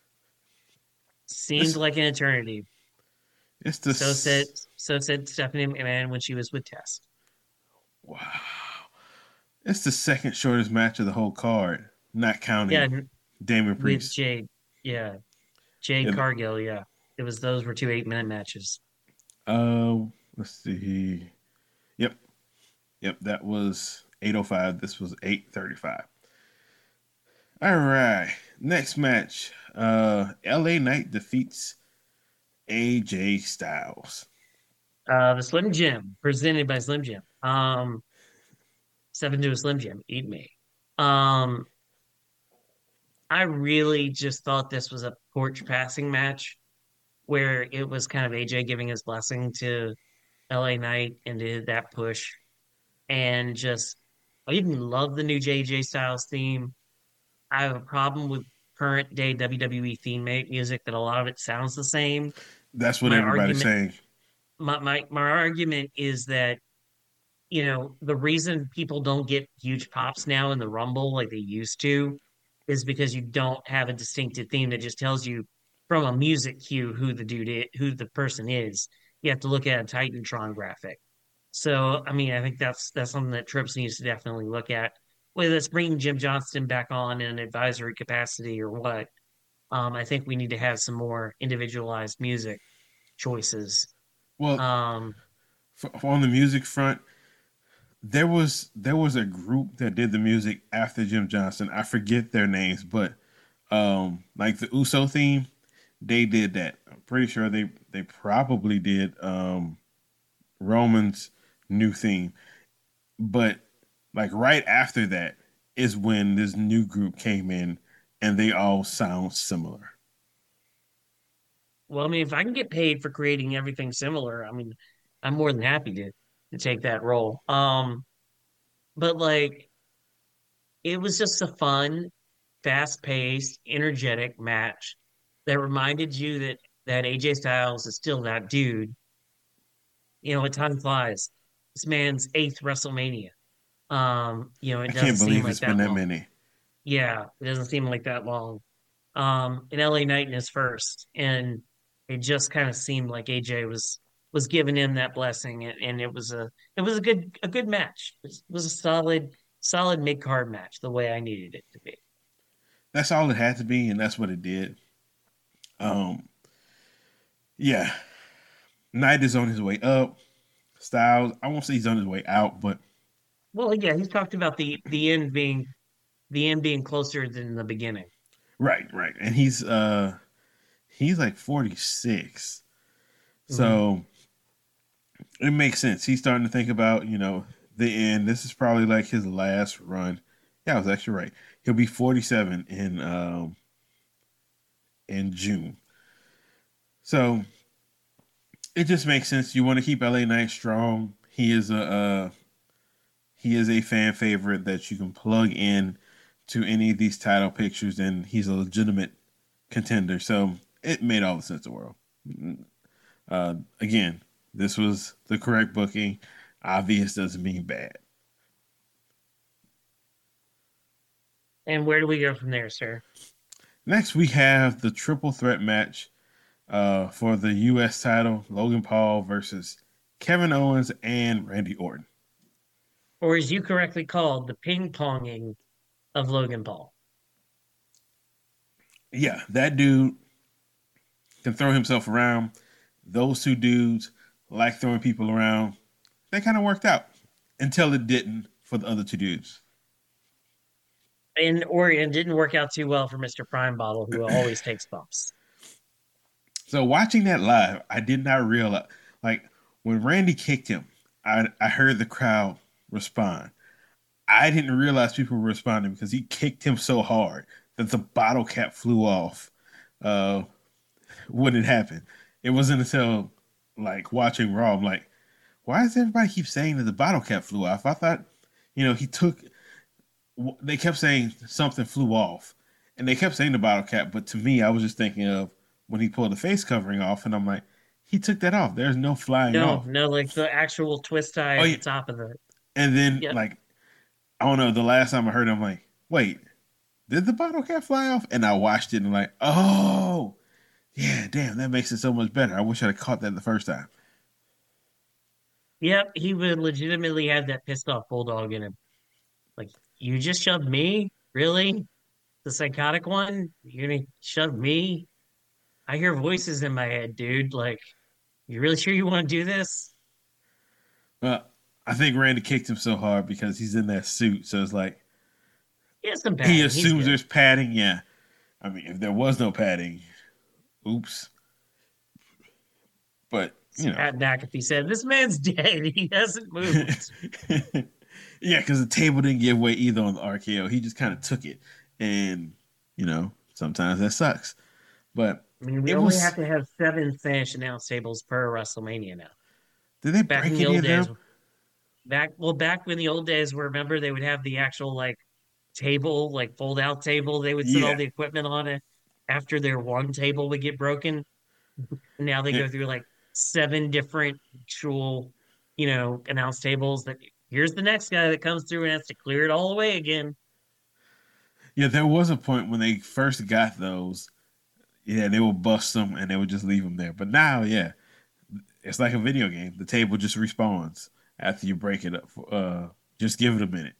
Seemed It's like an eternity. it's So said this so said Stephanie McMahon when she was with Test. wow. It's the second shortest match of the whole card, not Yeah, counting Damon with Priest. Jade. Yeah. Jade Yeah, Cargill, yeah. It was those were two eight minute matches. uh, let's see. Yep, yep. That was eight oh five. This was eight thirty-five. All right. Next match. Uh, L A Knight defeats A J Styles. Uh the Slim Jim, presented by Slim Jim. Um Step into a Slim Jim, eat me. Um I really just thought this was a torch passing match where it was kind of A J giving his blessing to L A Knight and did that push and just I even love the new J J Styles theme. I have a problem with current day W W E theme music that a lot of it sounds the same. That's what My everybody's argument saying. my, my my argument is that you know the reason people don't get huge pops now in the Rumble like they used to is because you don't have a distinctive theme that just tells you from a music cue who the dude is, who the person is. You have to look at a Titantron graphic. So I mean I think that's that's something that Trips needs to definitely look at. Whether it's bringing Jim Johnston back on in an advisory capacity or what, um, I think we need to have some more individualized music choices. Well, Um, f- on the music front, there was there was a group that did the music after Jim Johnson. I forget their names, but um, like the Uso theme, they did that. I'm pretty sure they they probably did um Roman's new theme, but like right after that is when this new group came in, and they all sound similar. well, I mean, if I can get paid for creating everything similar, I mean, I'm more than happy to to take that role. Um, but like, it was just a fun, fast-paced, energetic match that reminded you that that A J Styles is still that dude. You know, what time flies. This man's eighth WrestleMania. Um, you know, I it doesn't can't seem believe like it's been that that long. many. Yeah, it doesn't seem like that long. Um, in L A Knight in his first, and it just kind of seemed like A J was was giving him that blessing, and, and it was a it was a good a good match. It was, was a solid solid mid card match, the way I needed it to be. That's all it had to be, and that's what it did. Um, yeah, Knight is on his way up. Styles, I won't say he's on his way out, but Well, yeah, he's talked about the the end being the end being closer than the beginning. right, right, and he's uh he's like forty-six, Mhm. so it makes sense. He's starting to think about you know the end. This is probably like his last run. Yeah, I was actually right. He'll be forty-seven in um in June, so it just makes sense. You want to keep L A Knight strong. He is a uh, he is a fan favorite that you can plug in to any of these title pictures, and he's a legitimate contender. So it made all the sense in the world. Uh, again, this was the correct booking. Obvious doesn't mean bad. And where do we go from there, sir? Next, we have the triple threat match uh, for the U S title: Logan Paul versus Kevin Owens and Randy Orton. Or as you correctly called, the ping ponging of Logan Paul. Yeah, that dude can throw himself around. Those two dudes like throwing people around. That kind of worked out until it didn't for the other two dudes. And or it didn't work out too well for mister Prime Bottle, who always takes bumps. So watching that live, I did not realize like when Randy kicked him, I I heard the crowd respond. I didn't realize people were responding because he kicked him so hard that the bottle cap flew off uh, when it happened. It wasn't until like watching Raw, I'm like, why does everybody keep saying that the bottle cap flew off? I thought, you know, he took. They kept saying something flew off, and they kept saying the bottle cap. But to me, I was just thinking of when he pulled the face covering off, and I'm like, he took that off. There's no flying No, off. no, like the actual twist tie Oh at the yeah, top of the. and then Yep. like I don't know. The last time I heard, it, I'm like, wait, did the bottle cap fly off? And I watched it and I'm like, oh, yeah, damn, that makes it so much better. I wish I'd have caught that the first time. Yep, he would legitimately have that pissed off bulldog in him. Like, you just shoved me? Really? The psychotic one? You're gonna shove me? I hear voices in my head, dude. Like, you really sure you want to do this? But I think Randy kicked him so hard because he's in that suit. So it's like, He has some he padding. He's assumes good. there's padding. Yeah. I mean, if there was no padding, oops. But, you know. Pat McAfee said, "This man's dead. He hasn't moved." Yeah, because the table didn't give way either on the R K O. He just kind of took it. And, you know, sometimes that sucks. But I mean, we it only have was. to have seven Spanish announce tables per WrestleMania now. Did they Back in break the any old of days, them? back well, back when the old days, where remember they would have the actual like table, like fold out table, they would sit all Yeah. the equipment on it after their one table would get broken. And now they Yeah. go through like seven different actual, you know, announce tables that here's the next guy that comes through and has to clear it all away again. Yeah, there was a point when they first got those. Yeah, they would bust them and they would just leave them there. But now, yeah, it's like a video game. The table just respawns after you break it up. Uh, just give it a minute.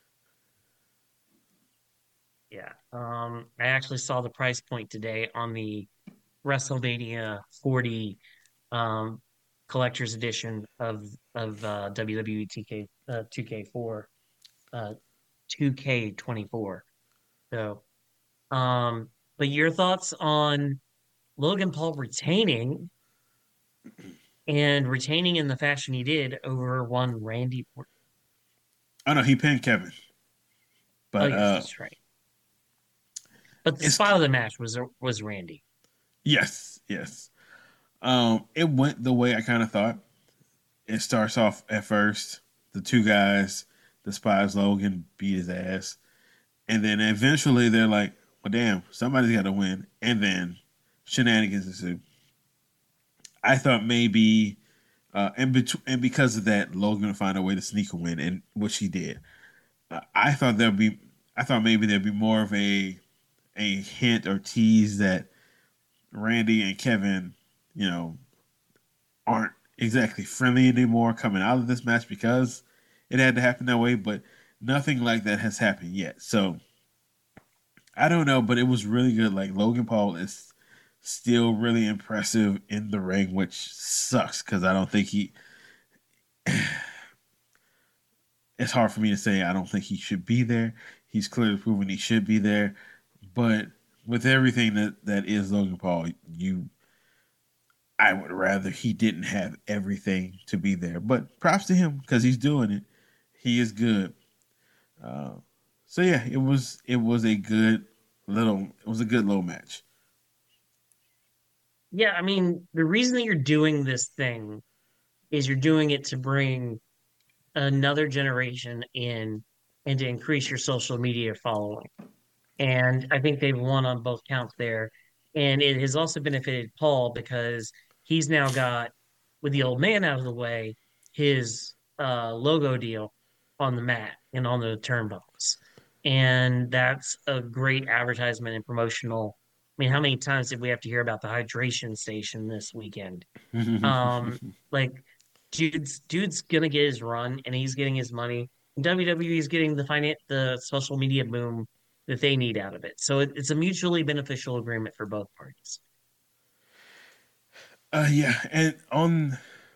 Yeah. Um, I actually saw the price point today on the WrestleMania forty um collector's edition of of uh W W E T K uh two K four uh two K twenty-four. So um but your thoughts on Logan Paul retaining and retaining in the fashion he did over one Randy Orton. Oh no, he pinned Kevin, Oh but yes, uh, that's right. But the it's spot of the match was was Randy. yes, yes. Um, it went the way I kind of thought. It starts off at first, the two guys despise Logan, beat his ass, and then eventually they're like, "Well, damn, somebody's got to win," and then shenanigans ensue. I thought maybe, uh, and, bet- and because of that, Logan would find a way to sneak a win, and which he did. Uh, I thought there'd be, I thought maybe there'd be more of a a hint or tease that Randy and Kevin, you know, aren't exactly friendly anymore coming out of this match because it had to happen that way. But nothing like that has happened yet. So I don't know, but it was really good. Like Logan Paul is still really impressive in the ring, which sucks because I don't think he. It's hard for me to say I don't think he should be there. He's clearly proven he should be there, but with everything that that is Logan Paul, you I would rather he didn't have everything to be there. But props to him because he's doing it. He is good. Uh, so yeah, it was it was a good little it was a good little match. Yeah, I mean, the reason that you're doing this thing is you're doing it to bring another generation in and to increase your social media following. And I think they've won on both counts there. And it has also benefited Paul because he's now got, with the old man out of the way, his uh, logo deal on the mat and on the turnbuckles. And that's a great advertisement and promotional. I mean, how many times did we have to hear about the hydration station this weekend? Um, like dude's dude's gonna get his run and he's getting his money. W W E is getting the finance, the social media boom that they need out of it. So it, it's a mutually beneficial agreement for both parties. uh, yeah, and on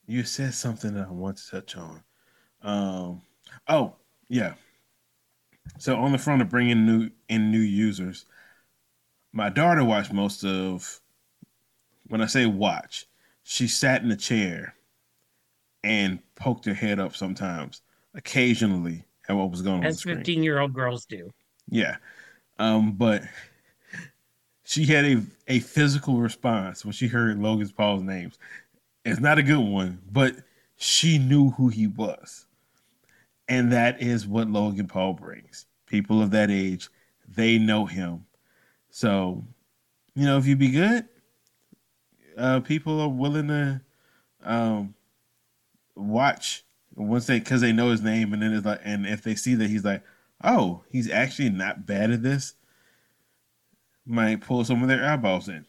You said something that I want to touch on. Um, oh yeah. So on the front of bringing new in new users, my daughter watched most of. When I say watch, she sat in a chair and poked her head up sometimes, occasionally, at what was going on the As screen. fifteen year old girls do. Yeah. Um, but she had a a physical response when she heard Logan Paul's names. It's not a good one, but she knew who he was. And that is what Logan Paul brings. People of that age, they know him. So, you know, if you be good, uh, people are willing to um, watch once they because they know his name, and then it's like, and if they see that he's like, oh, he's actually not bad at this, might pull some of their eyeballs in.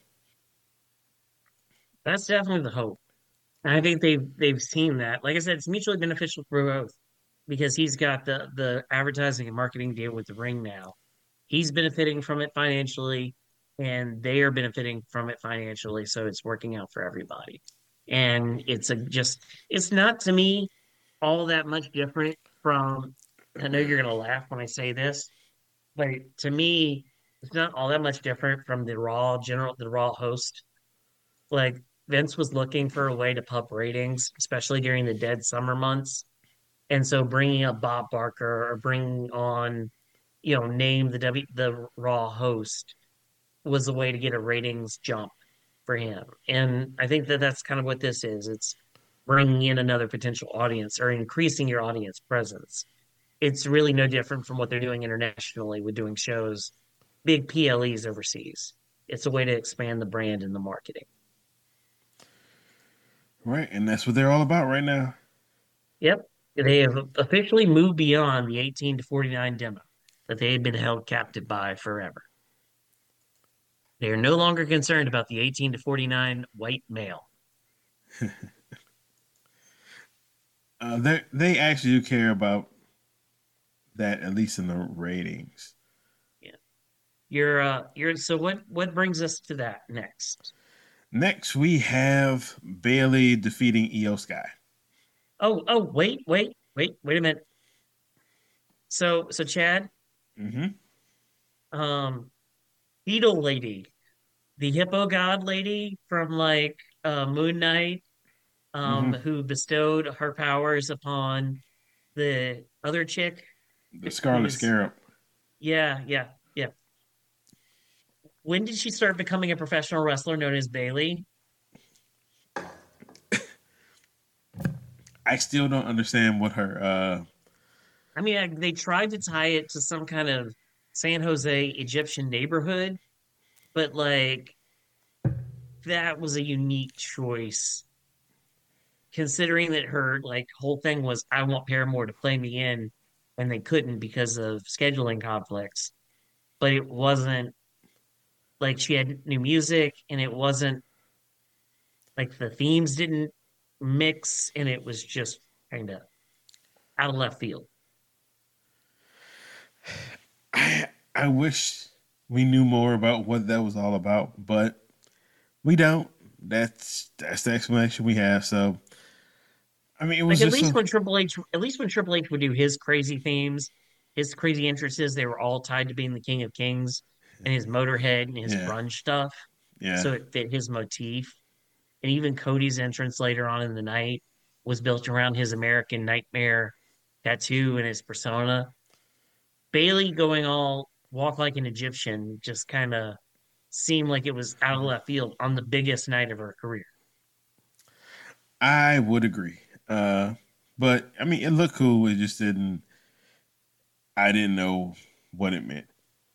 That's definitely the hope. And I think they've they've seen that. Like I said, it's mutually beneficial for both because he's got the the advertising and marketing deal with the ring now. He's benefiting from it financially, and they are benefiting from it financially. So it's working out for everybody. And it's a just it's not to me all that much different from. I know you're gonna laugh when I say this, but to me, it's not all that much different from the Raw general, the Raw host. Like Vince was looking for a way to pump ratings, especially during the dead summer months. And so bringing up Bob Barker or bringing on, you know, name the W the Raw host was a way to get a ratings jump for him. And I think that that's kind of what this is. It's bringing in another potential audience or increasing your audience presence. It's really no different from what they're doing internationally with doing shows, big P L Es overseas. It's a way to expand the brand and the marketing. Right, and that's what they're all about right now. Yep. They have officially moved beyond the eighteen to forty-nine demo that they had been held captive by forever. They are no longer concerned about the eighteen to forty-nine white male. Uh, they they actually do care about that, at least in the ratings. Yeah. You're uh you're so what what brings us to that next? Next, we have Bailey defeating Io Sky. Oh, oh, wait, wait, wait, wait a minute. So so Chad, Mm-hmm. um, Beetle Lady, the hippo god lady from like uh Moon Knight, um, Mm-hmm. who bestowed her powers upon the other chick The who Scarlet was Scarab. yeah, yeah, yeah. When did she start becoming a professional wrestler known as Bailey? I still don't understand what her. Uh, I mean, I, they tried to tie it to some kind of San Jose Egyptian neighborhood, but like that was a unique choice considering that her like whole thing was I want Paramore to play me in and they couldn't because of scheduling conflicts. But it wasn't like she had new music and it wasn't like the themes didn't mix and it was just kind of out of left field. I I wish we knew more about what that was all about, but we don't. That's that's the explanation we have. So I mean, it Like was at just least so. when Triple H, at least when Triple H would do his crazy themes, his crazy entrances, they were all tied to being the King of Kings and his Motorhead and his Yeah, grunge stuff. yeah. So it fit his motif. And even Cody's entrance later on in the night was built around his American Nightmare tattoo and his persona. Bailey going all walk like an Egyptian just kind of seemed like it was out of left field on the biggest night of her career. I would agree. Uh, but I mean, it looked cool. It just didn't. I didn't know what it meant.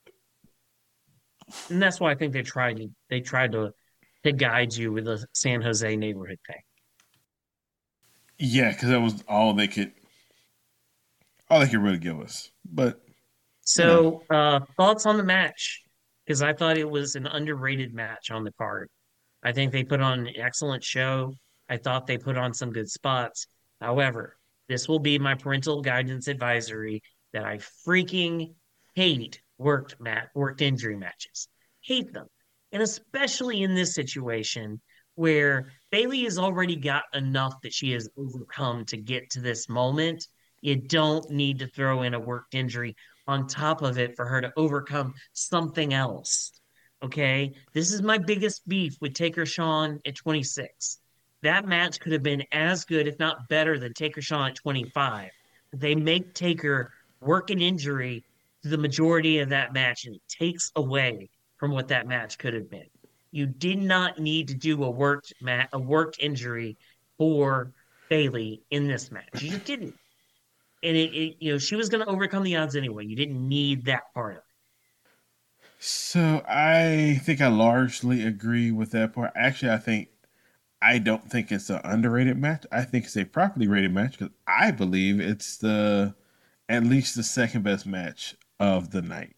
And that's why I think they tried to they tried to to guide you with the San Jose neighborhood thing. Yeah, because that was all they could, all they could really give us. But you know, So, uh, thoughts on the match? Because I thought it was an underrated match on the card. I think they put on an excellent show. I thought they put on some good spots. However, this will be my parental guidance advisory that I freaking hate worked mat worked injury matches. Hate them. And especially in this situation where Bailey has already got enough that she has overcome to get to this moment. You don't need to throw in a work injury on top of it for her to overcome something else. Okay. This is my biggest beef with Taker Sean at twenty-six. That match could have been as good, if not better, than Taker Sean at twenty-five. They make Taker work an injury to the majority of that match, and it takes away from what that match could have been. You did not need to do a worked mat a worked injury for Bailey in this match. You just didn't. And it, it you know, she was going to overcome the odds anyway. You didn't need that part of So I think I largely agree with that part. Actually, I think I don't think it's an underrated match. I think it's a properly rated match because I believe it's the at least the second best match of the night.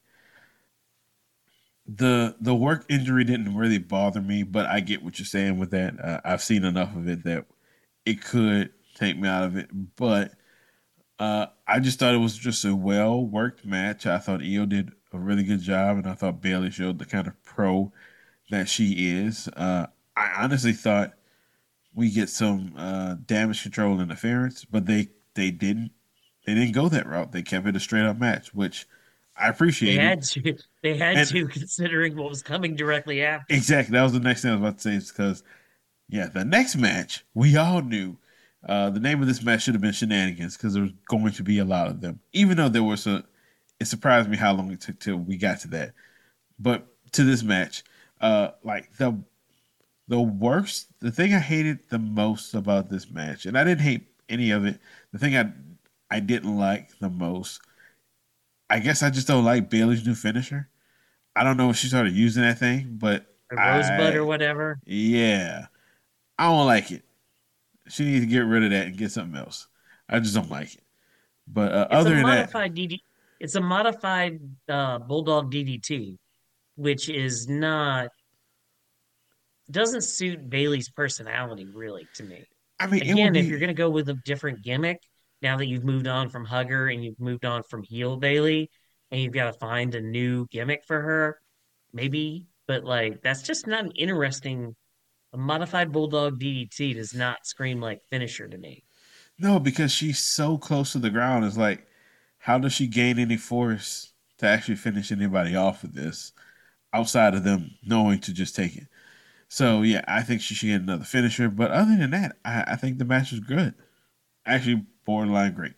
The the work injury didn't really bother me, but I get what you're saying with that. Uh, I've seen enough of it that it could take me out of it, but uh, I just thought it was just a well worked match. I thought Io did a really good job, and I thought Bailey showed the kind of pro that she is. Uh, I honestly thought we get some uh, damage control interference, but they they didn't they didn't go that route. They kept it a straight up match, which I it. They appreciated. had to. They had And to, considering what was coming directly after. exactly, that was the next thing I was about to say. Is because yeah, the next match we all knew uh, the name of this match should have been Shenanigans because there was going to be a lot of them. Even though there was a, it surprised me how long it took till we got to that. But to this match, uh, like the the worst, the thing I hated the most about this match, and I didn't hate any of it. The thing I I didn't like the most, I guess I just don't like Bailey's new finisher. I don't know if she started using that thing, but Or Rosebud or I whatever. yeah, I don't like it. She needs to get rid of that and get something else. I just don't like it. But uh, It's a other than that, modified D D. It's a modified uh, Bulldog D D T, which is not doesn't suit Bailey's personality really to me. I mean, it would Again, if you're be going to go with a different gimmick, now that you've moved on from Hugger and you've moved on from heel Bailey, and you've got to find a new gimmick for her, maybe. But like, that's just not an interesting. A modified Bulldog D D T does not scream like finisher to me. no because she's so close to the ground. It's like, how does she gain any force to actually finish anybody off with this outside of them knowing to just take it? So yeah, I think she should get another finisher. But other than that, I, I think the match was good. Actually, borderline great.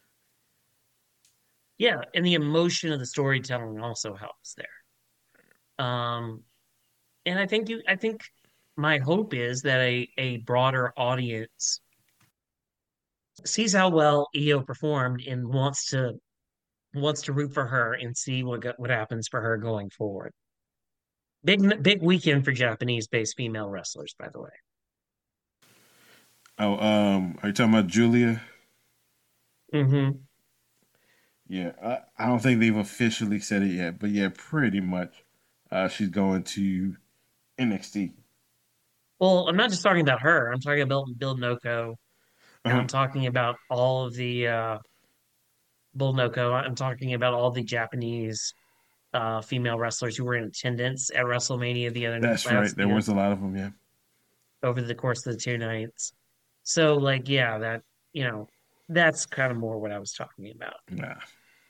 Yeah, and the emotion of the storytelling also helps there. Um, and I think you, I think my hope is that a a broader audience sees how well Io performed and wants to wants to root for her and see what go- what happens for her going forward. Big big weekend for Japanese-based female wrestlers, by the way. Oh, um, are you talking about Julia? Hmm. Yeah, I, I don't think they've officially said it yet, but yeah, pretty much. Uh, she's going to N X T. Well, I'm not just talking about her. I'm talking about Bill Noko, and Uh-huh. I'm talking about all of the uh, Bull Noko. I'm talking about all the Japanese uh, female wrestlers who were in attendance at WrestleMania the other That's right. last, There you know, was a lot of them. Yeah. over the course of the two nights. So, like, yeah, that you know, that's kind of more what I was talking about. Nah.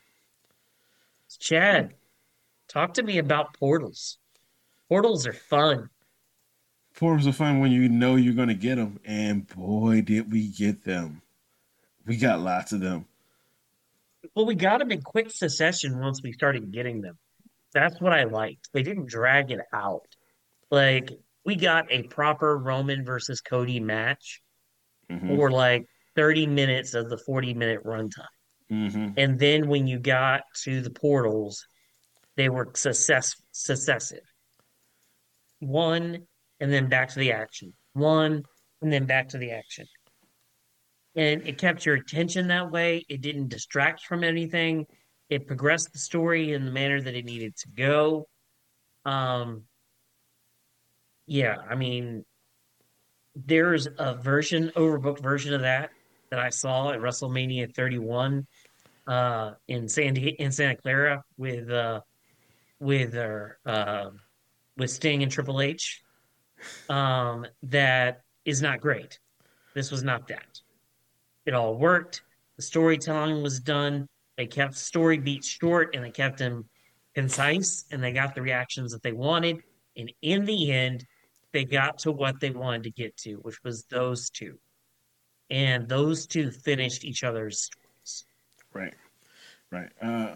Chad, talk to me about portals. Portals are fun. Forums are fun when you know you're going to get them, and boy, did we get them. We got lots of them. Well, we got them in quick succession once we started getting them. That's what I liked. They didn't drag it out. Like, we got a proper Roman versus Cody match Hmm. for like thirty minutes of the forty minute runtime. Hmm. And then when you got to the portals, they were success successive. One and then back to the action. One and then back to the action. And it kept your attention that way. It didn't distract from anything. It progressed the story in the manner that it needed to go. Um, yeah, I mean, there's a version, overbooked version of that that I saw at WrestleMania thirty-one uh in Sandy in Santa Clara with uh with uh, uh with Sting and Triple H. um, that is not great. This was not that. It all worked. The storytelling was done. They kept story beats short and they kept them concise and they got the reactions that they wanted. And in the end, they got to what they wanted to get to, which was those two. And those two finished each other's stories. Right, right. Uh,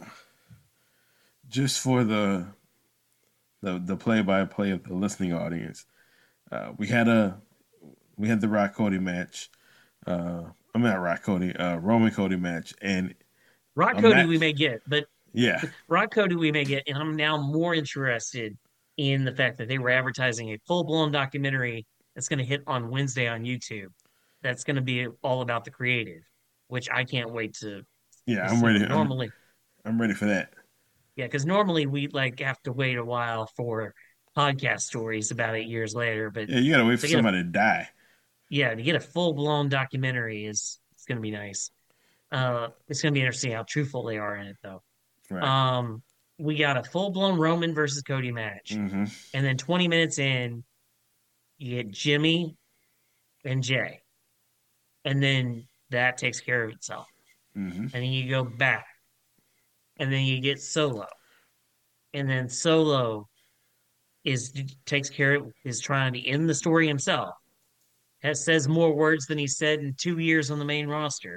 just for the the the play by play of the listening audience, uh, we had a we had the Rock Cody match. Uh, I'm not Rock Cody, uh, Roman Cody match, and Rock a Cody we match. may get, but Yeah, Rock Cody we may get, and I'm now more interested in the fact that they were advertising a full blown documentary that's going to hit on Wednesday on YouTube. That's going to be all about the creative, which I can't wait to yeah. I'm ready. consume. I'm Normally, I'm ready for that. yeah, because normally we like have to wait a while for podcast stories about eight years later, but Yeah, you gotta wait for to get a somebody to die. yeah to get a full blown documentary is it's going to be nice. Uh, it's going to be interesting how truthful they are in it, though. Right. Um, we got a full blown Roman versus Cody match, Mm-hmm. and then twenty minutes in, you get Jimmy and Jay, and then that takes care of itself. Mm-hmm. And then you go back, and then you get Solo, and then Solo is takes care of is trying to end the story himself. Has says more words than he said in two years on the main roster,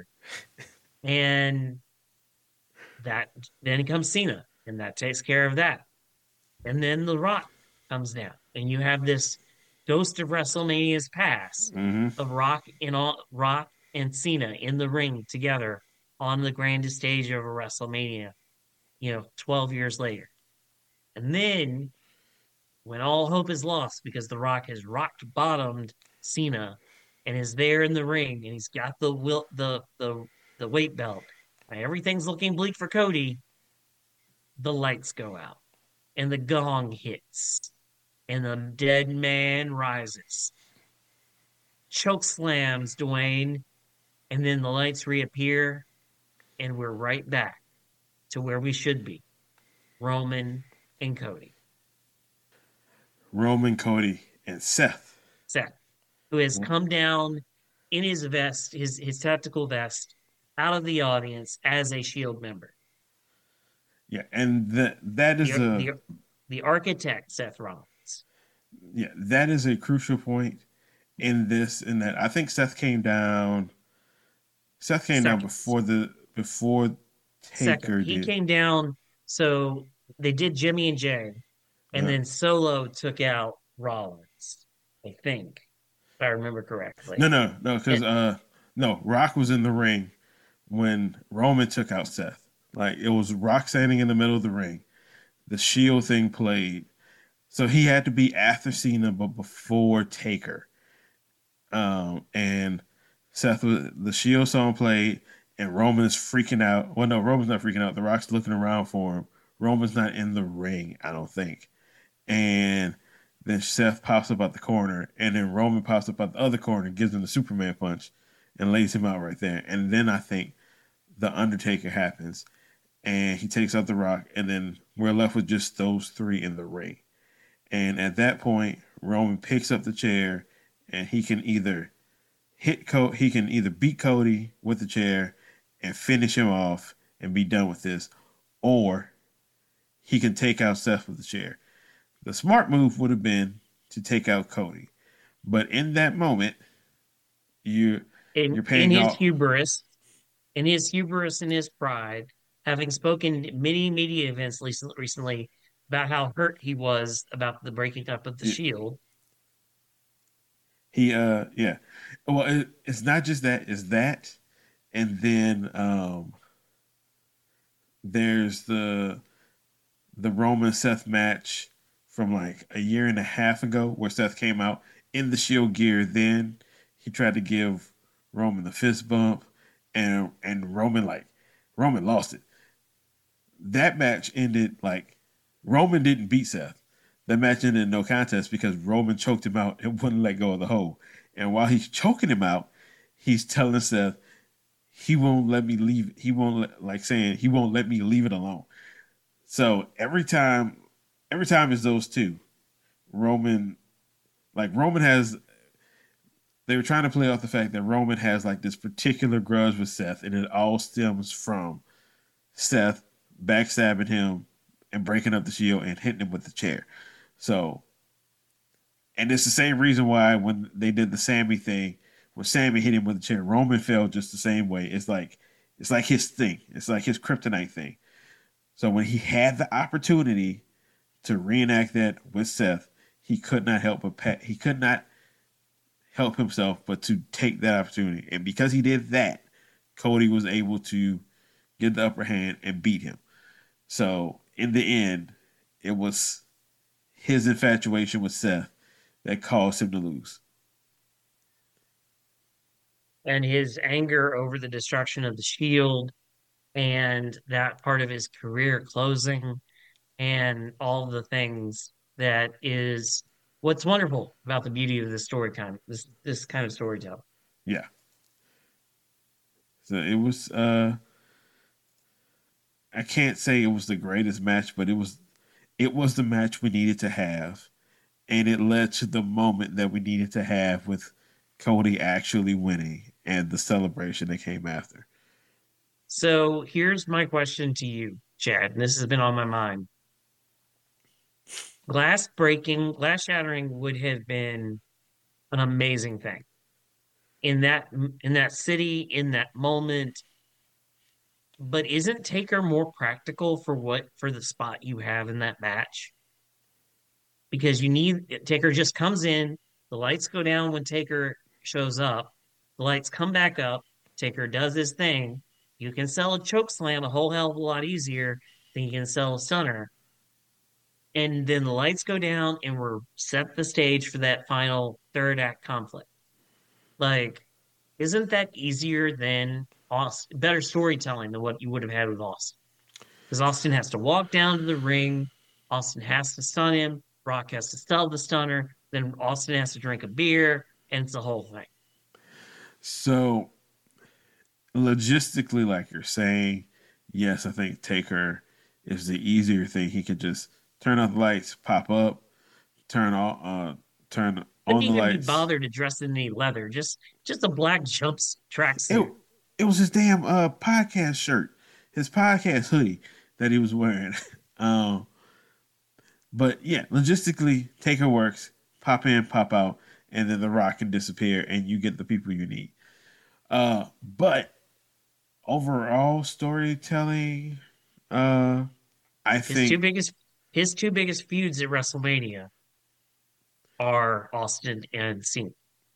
and that then comes Cena, and that takes care of that. And then The Rock comes down, and you have this ghost of WrestleMania's past Mm-hmm. of Rock and all Rock and Cena in the ring together on the grandest stage of a WrestleMania, you know, twelve years later. And then when all hope is lost because The Rock has rock bottomed Cena and is there in the ring and he's got the will the the the weight belt. And everything's looking bleak for Cody. The lights go out and the gong hits and the dead man rises. Choke slams Dwayne, and then the lights reappear, and we're right back to where we should be. Roman and Cody. Roman, Cody, and Seth. Seth, who has come down in his vest, his his tactical vest, out of the audience as a Shield member. Yeah, and that that is The a the the architect, Seth Rollins. yeah that is a crucial point in this. In that I think Seth came down. Seth came down Second. before the before Second. Taker He did. came down, so they did Jimmy and Jay, and Uh, then Solo took out Rollins, I think, if I remember no, correctly. no, no, because And uh, no, Rock was in the ring when Roman took out Seth. Like it was Rock standing in the middle of the ring. The Shield thing played, so he had to be after Cena, but before Taker. Um, and Seth was the Shield song played, and Roman is freaking out. Well, no, Roman's not freaking out. The Rock's looking around for him. Roman's not in the ring, I don't think. And then Seth pops up at the corner, and then Roman pops up at the other corner and gives him the Superman punch and lays him out right there. And then I think the Undertaker happens, and he takes out the Rock, and then we're left with just those three in the ring. And at that point, Roman picks up the chair, and he can either hit Co- he can either beat Cody with the chair and finish him off and be done with this, or he can take out Seth with the chair. The smart move would have been to take out Cody, but in that moment, you in you're in paying his off. hubris, in his hubris and his pride, having spoken at many media events recently about how hurt he was about the breaking up of the Shield. He uh yeah, well it, it's not just that, it's that, and then um there's the the Roman Seth match from like a year and a half ago where Seth came out in the Shield gear. Then he tried to give Roman the fist bump, and and Roman like Roman lost it. That match ended like Roman didn't beat Seth. That match ended in no contest because Roman choked him out and wouldn't let go of the hold. And while he's choking him out, he's telling Seth he won't let me leave. He won't let, like saying he won't let me leave it alone. So every time, every time it's those two, Roman Like Roman has, they were trying to play off the fact that Roman has like this particular grudge with Seth, and it all stems from Seth backstabbing him and breaking up the Shield and hitting him with the chair. So, and it's the same reason why when they did the Sammy thing, when Sammy hit him with the chair, Roman felt just the same way. It's like it's like his thing. It's like his kryptonite thing. So when he had the opportunity to reenact that with Seth, he could not help but pat, he could not help himself but to take that opportunity. And because he did that, Cody was able to get the upper hand and beat him. So in the end, it was his infatuation with Seth that caused him to lose. And his anger over the destruction of the Shield and that part of his career closing and all the things that is what's wonderful about the beauty of this story kind this this kind of storytelling. Yeah. So it was uh I can't say it was the greatest match, but it was it was the match we needed to have. And it led to the moment that we needed to have with Cody actually winning and the celebration that came after. So here's my question to you, Chad, and this has been on my mind. Glass breaking, glass shattering would have been an amazing thing in that in that city, in that moment. But isn't Taker more practical for what for the spot you have in that match? Because you need Taker just comes in, the lights go down when Taker shows up, the lights come back up, Taker does his thing. You can sell a choke slam a whole hell of a lot easier than you can sell a stunner. And then the lights go down and we're set the stage for that final third act conflict. Like, isn't that easier than Austin, better storytelling than what you would have had with Austin? Because Austin has to walk down to the ring, Austin has to stun him, Brock has to sell the stunner, then Austin has to drink a beer, and it's the whole thing. So logistically, like you're saying, yes, I think Taker is the easier thing. He could just turn off the lights, pop up, turn on, uh, turn Didn't on the even be lights. bothered to dress in any leather, just just a black jumps It tracksuit. it was his damn uh podcast shirt, his podcast hoodie that he was wearing. um, but yeah, logistically, Taker works. Pop in, pop out, and then the Rock can disappear, and you get the people you need. Uh, but overall storytelling, uh, I His two think, biggest his two biggest feuds at WrestleMania are Austin and Cena.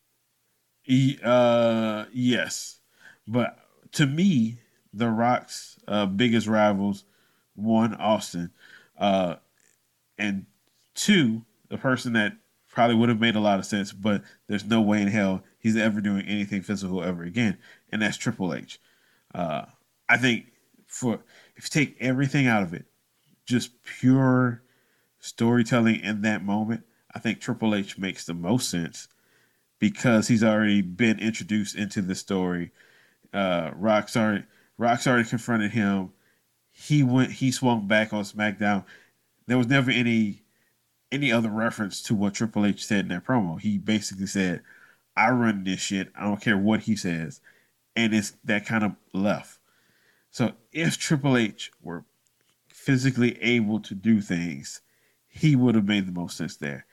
he, uh, yes, but to me, the Rock's uh, biggest rivals, one Austin, uh, and two, the person that probably would have made a lot of sense, but there's no way in hell he's ever doing anything physical ever again, and that's Triple H. Uh, I think for if you take everything out of it, just pure storytelling in that moment, I think Triple H makes the most sense because he's already been introduced into the story. Uh, Rock's already Rock's already confronted him. He went. He swung back on SmackDown. There was never any any other reference to what Triple H said in that promo. He basically said, "I run this shit. I don't care what he says," and it's that kind of left. So if Triple H were physically able to do things, he would have made the most sense there.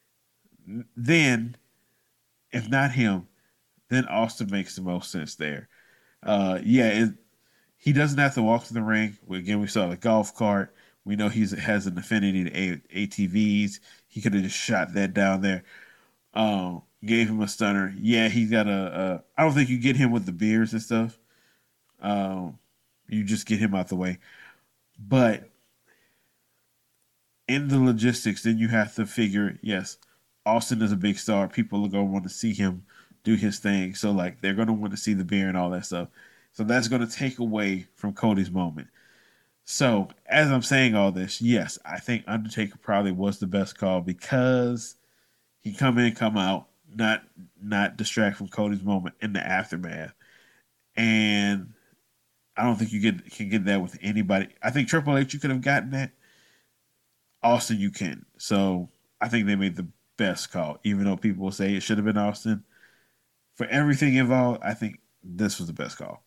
Then, if not him, then Austin makes the most sense there. Uh, yeah, it, he doesn't have to walk to the ring. Again, we saw the golf cart. We know he has an affinity to A T Vs. He could have just shot that down there. Um, gave him a stunner. Yeah, he's got a, a. I don't think you get him with the beers and stuff. Um, you just get him out the way. But in the logistics, then you have to figure, yes, Austin is a big star. People are going to want to see him do his thing. So, like, they're going to want to see the beer and all that stuff. So, that's going to take away from Cody's moment. So, as I'm saying all this, yes, I think Undertaker probably was the best call because he come in, come out, not not distract from Cody's moment in the aftermath. And I don't think you get can get that with anybody. I think Triple H you could have gotten that. Austin, you can. So I think they made the best call, even though people will say it should have been Austin. For everything involved, I think this was the best call.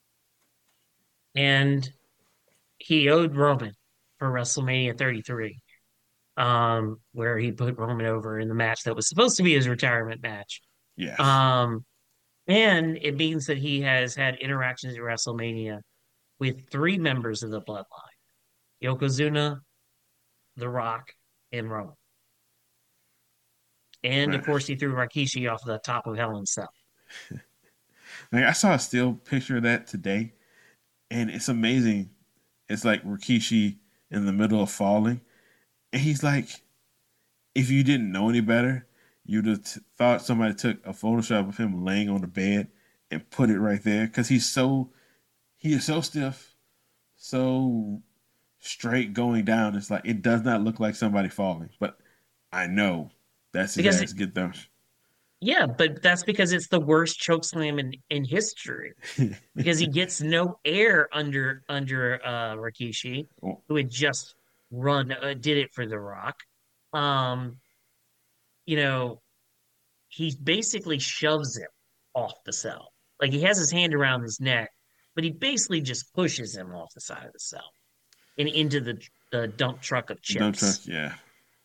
And he owed Roman for WrestleMania thirty-three, um, where he put Roman over in the match that was supposed to be his retirement match. Yes. Um, and it means that he has had interactions at WrestleMania with three members of the bloodline: Yokozuna, The Rock, and Roman. And of Right. course, he threw Rikishi off the top of Hell in Cell. Like I saw a still picture of that today, and it's amazing. It's like Rikishi in the middle of falling, and he's like, if you didn't know any better, you'd have t- thought somebody took a Photoshop of him laying on the bed and put it right there because he's so he is so stiff, so straight going down. It's like it does not look like somebody falling, but I know that's his Because, ass get down. yeah, but that's because it's the worst chokeslam in, in history. Because he gets no air under under uh Rikishi, Oh, who had just run uh, did it for The Rock. Um, you know, he basically shoves him off the cell. Like he has his hand around his neck, but he basically just pushes him off the side of the cell and into the the dump truck of dump truck, chips. yeah.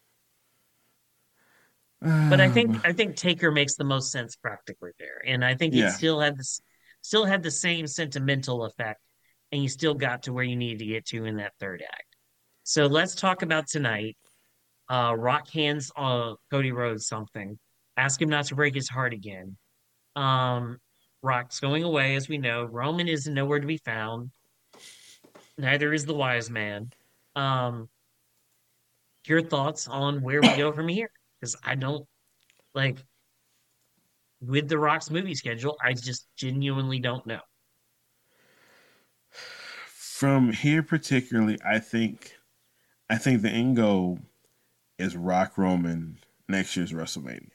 But I Um, think I think Taker makes the most sense practically there, and I think it yeah. still had this still had the same sentimental effect, and you still got to where you needed to get to in that third act. So let's talk about tonight. Uh, Rock hands uh, Cody Rhodes something, ask him not to break his heart again. Um, Rock's going away, as we know. Roman is nowhere to be found. Neither is the wise man. Um, your thoughts on where we go from here? Because I don't like with the Rock's movie schedule, I just genuinely don't know. From here particularly, I think I think the end goal is Rock Roman next year's WrestleMania.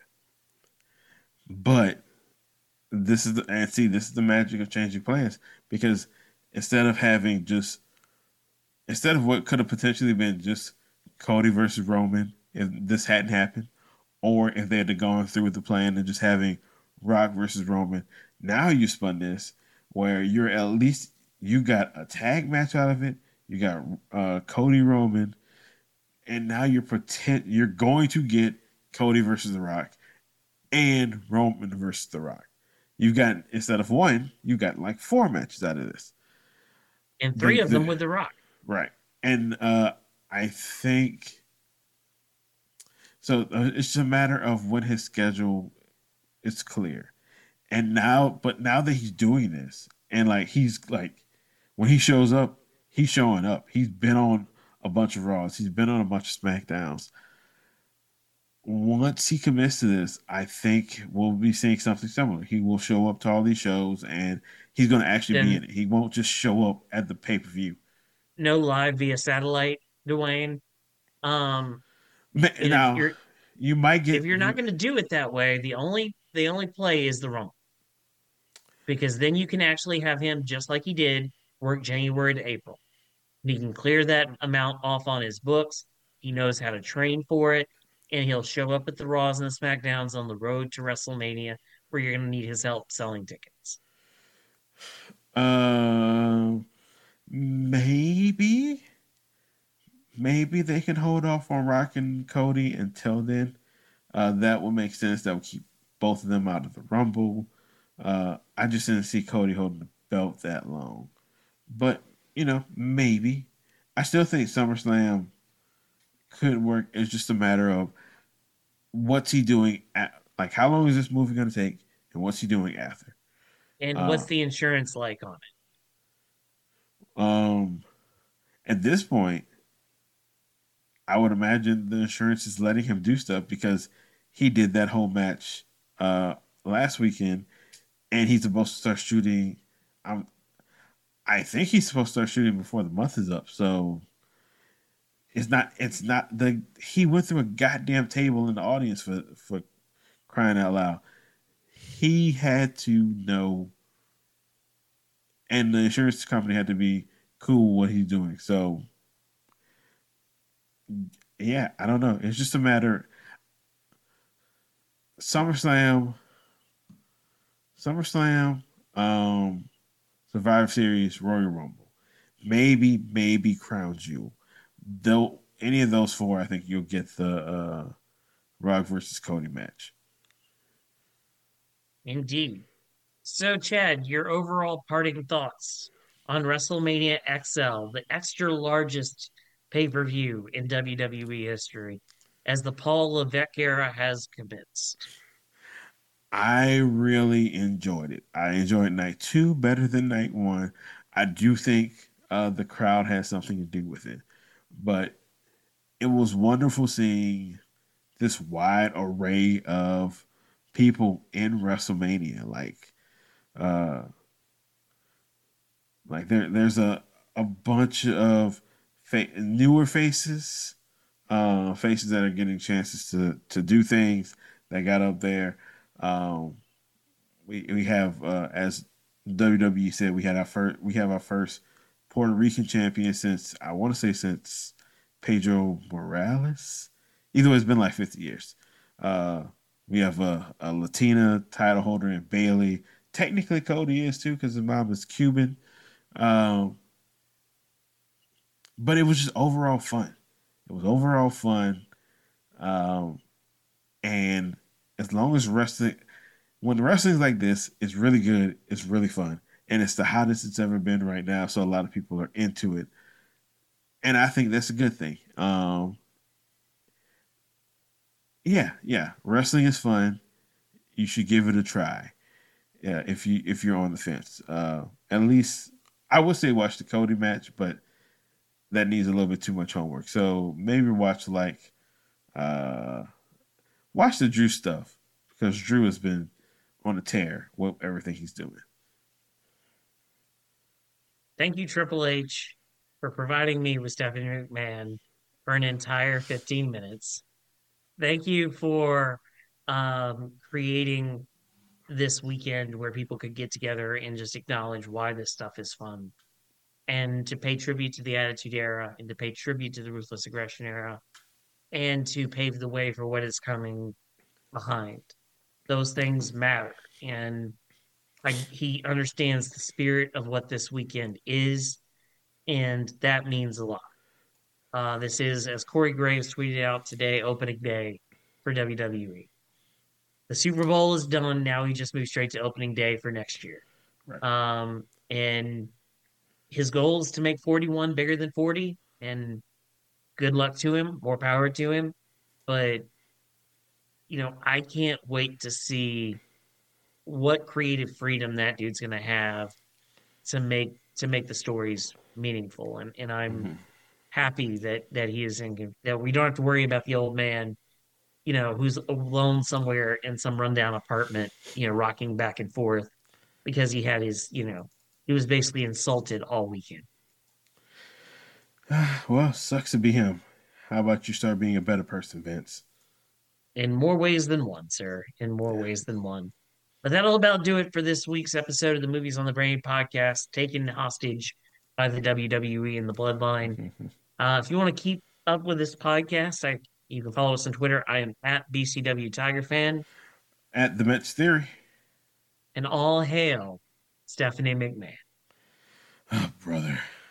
But this is the and see this is the magic of changing plans because instead of having just instead of what could have potentially been just Cody versus Roman if this hadn't happened, or if they had gone through with the plan and just having Rock versus Roman, now you spun this where you're at least you got a tag match out of it, you got uh, Cody Roman, and now you're pretend you're going to get Cody versus The Rock and Roman versus The Rock. You've got instead of one, you got like four matches out of this. And The three of the them with The Rock. right, and uh, I think so. Uh, it's just a matter of when his schedule is clear, and now, but now that he's doing this, and like he's like when he shows up, he's showing up. He's been on a bunch of Raws. He's been on a bunch of SmackDowns. Once he commits to this, I think we'll be seeing something similar. He will show up to all these shows and he's going to actually be in Then it. He won't just show up at the pay per view. no live via satellite, Dwayne. Um, and if Now, you're you might if get you're not you. going to do it that way, the only the only play is the Rumble, because then you can actually have him just like he did work January to April. He can clear that amount off on his books. He knows how to train for it, and he'll show up at the Raws and the SmackDowns on the road to WrestleMania, where you're going to need his help selling tickets. Uh, maybe, maybe they can hold off on Rock and Cody until then. Uh, that would make sense. That would keep both of them out of the Rumble. Uh, I just didn't see Cody holding the belt that long. But, you know, maybe. I still think SummerSlam could work. It's just a matter of what's he doing at, like how long is this movie going to take and what's he doing after. And Uh, what's the insurance like on um, at this point, I would imagine the insurance is letting him do stuff because he did that whole match uh, last weekend, and he's supposed to start shooting. I'm, I think he's supposed to start shooting before the month is up. So it's not. It's not the. He went through a goddamn table in the audience for for crying out loud. He had to know, and the insurance company had to be cool with what he's doing. So yeah, I don't know. It's just a matter. SummerSlam, SummerSlam, um, Survivor Series, Royal Rumble. Maybe, maybe Crown Jewel. Though any of those four, I think you'll get the uh, Rock versus Cody match. Indeed. So, Chad, your overall parting thoughts on WrestleMania X L, the extra largest pay-per-view in W W E history, as the Paul Levesque era has commenced. I really enjoyed it. I enjoyed night two better than night one. I do think uh, the crowd had something to do with it, but it was wonderful seeing this wide array of people in WrestleMania. Like, uh, like there, there's a a bunch of fa- newer faces, uh, faces that are getting chances to to do things that got up there. Um, we we have uh, as W W E said, we had our first we have our first Puerto Rican champion since I want to say since Pedro Morales. Either way, it's been like fifty years. Uh, we have a, a Latina title holder in Bailey. Technically, Cody is too because his mom is Cuban. Um, but it was just overall fun. It was overall fun. Um, and as long as wrestling, when wrestling's like this, it's really good. It's really fun, and it's the hottest it's ever been right now. So a lot of people are into it, and I think that's a good thing. Um, yeah, yeah, wrestling is fun. You should give it a try. Yeah, if you if you're on the fence, uh, at least I would say watch the Cody match, but that needs a little bit too much homework. So maybe watch like uh, watch the Drew stuff because Drew has been on a tear with everything he's doing. Thank you, Triple H, for providing me with Stephanie McMahon for an entire fifteen minutes. Thank you for um, creating this weekend where people could get together and just acknowledge why this stuff is fun and to pay tribute to the Attitude Era and to pay tribute to the Ruthless Aggression Era and to pave the way for what is coming behind. Those things matter. And I, he understands the spirit of what this weekend is, and that means a lot. Uh, this is, as Corey Graves tweeted out today, opening day for W W E. The Super Bowl is done. Now he just moves straight to opening day for next year. Right. Um, and his goal is to make forty-one bigger than forty. And good luck to him, more power to him. But, you know, I can't wait to see what creative freedom that dude's going to have to make to make the stories meaningful. And and I'm Mm-hmm. happy that that he is in that we don't have to worry about the old man, you know, who's alone somewhere in some rundown apartment, you know, rocking back and forth because he had his, you know, he was basically insulted all weekend Well, sucks to be him. How about you start being a better person, Vince? in more ways than one, sir, in more Yeah. ways than one. But that'll about do it for this week's episode of the Movies on the Brain podcast, taken hostage by the W W E and the Bloodline. Uh, if you want to keep up with this podcast, I you can follow us on Twitter. I am at B C W Tiger Fan, At the Mets Theory. and all hail Stephanie McMahon. Oh, brother.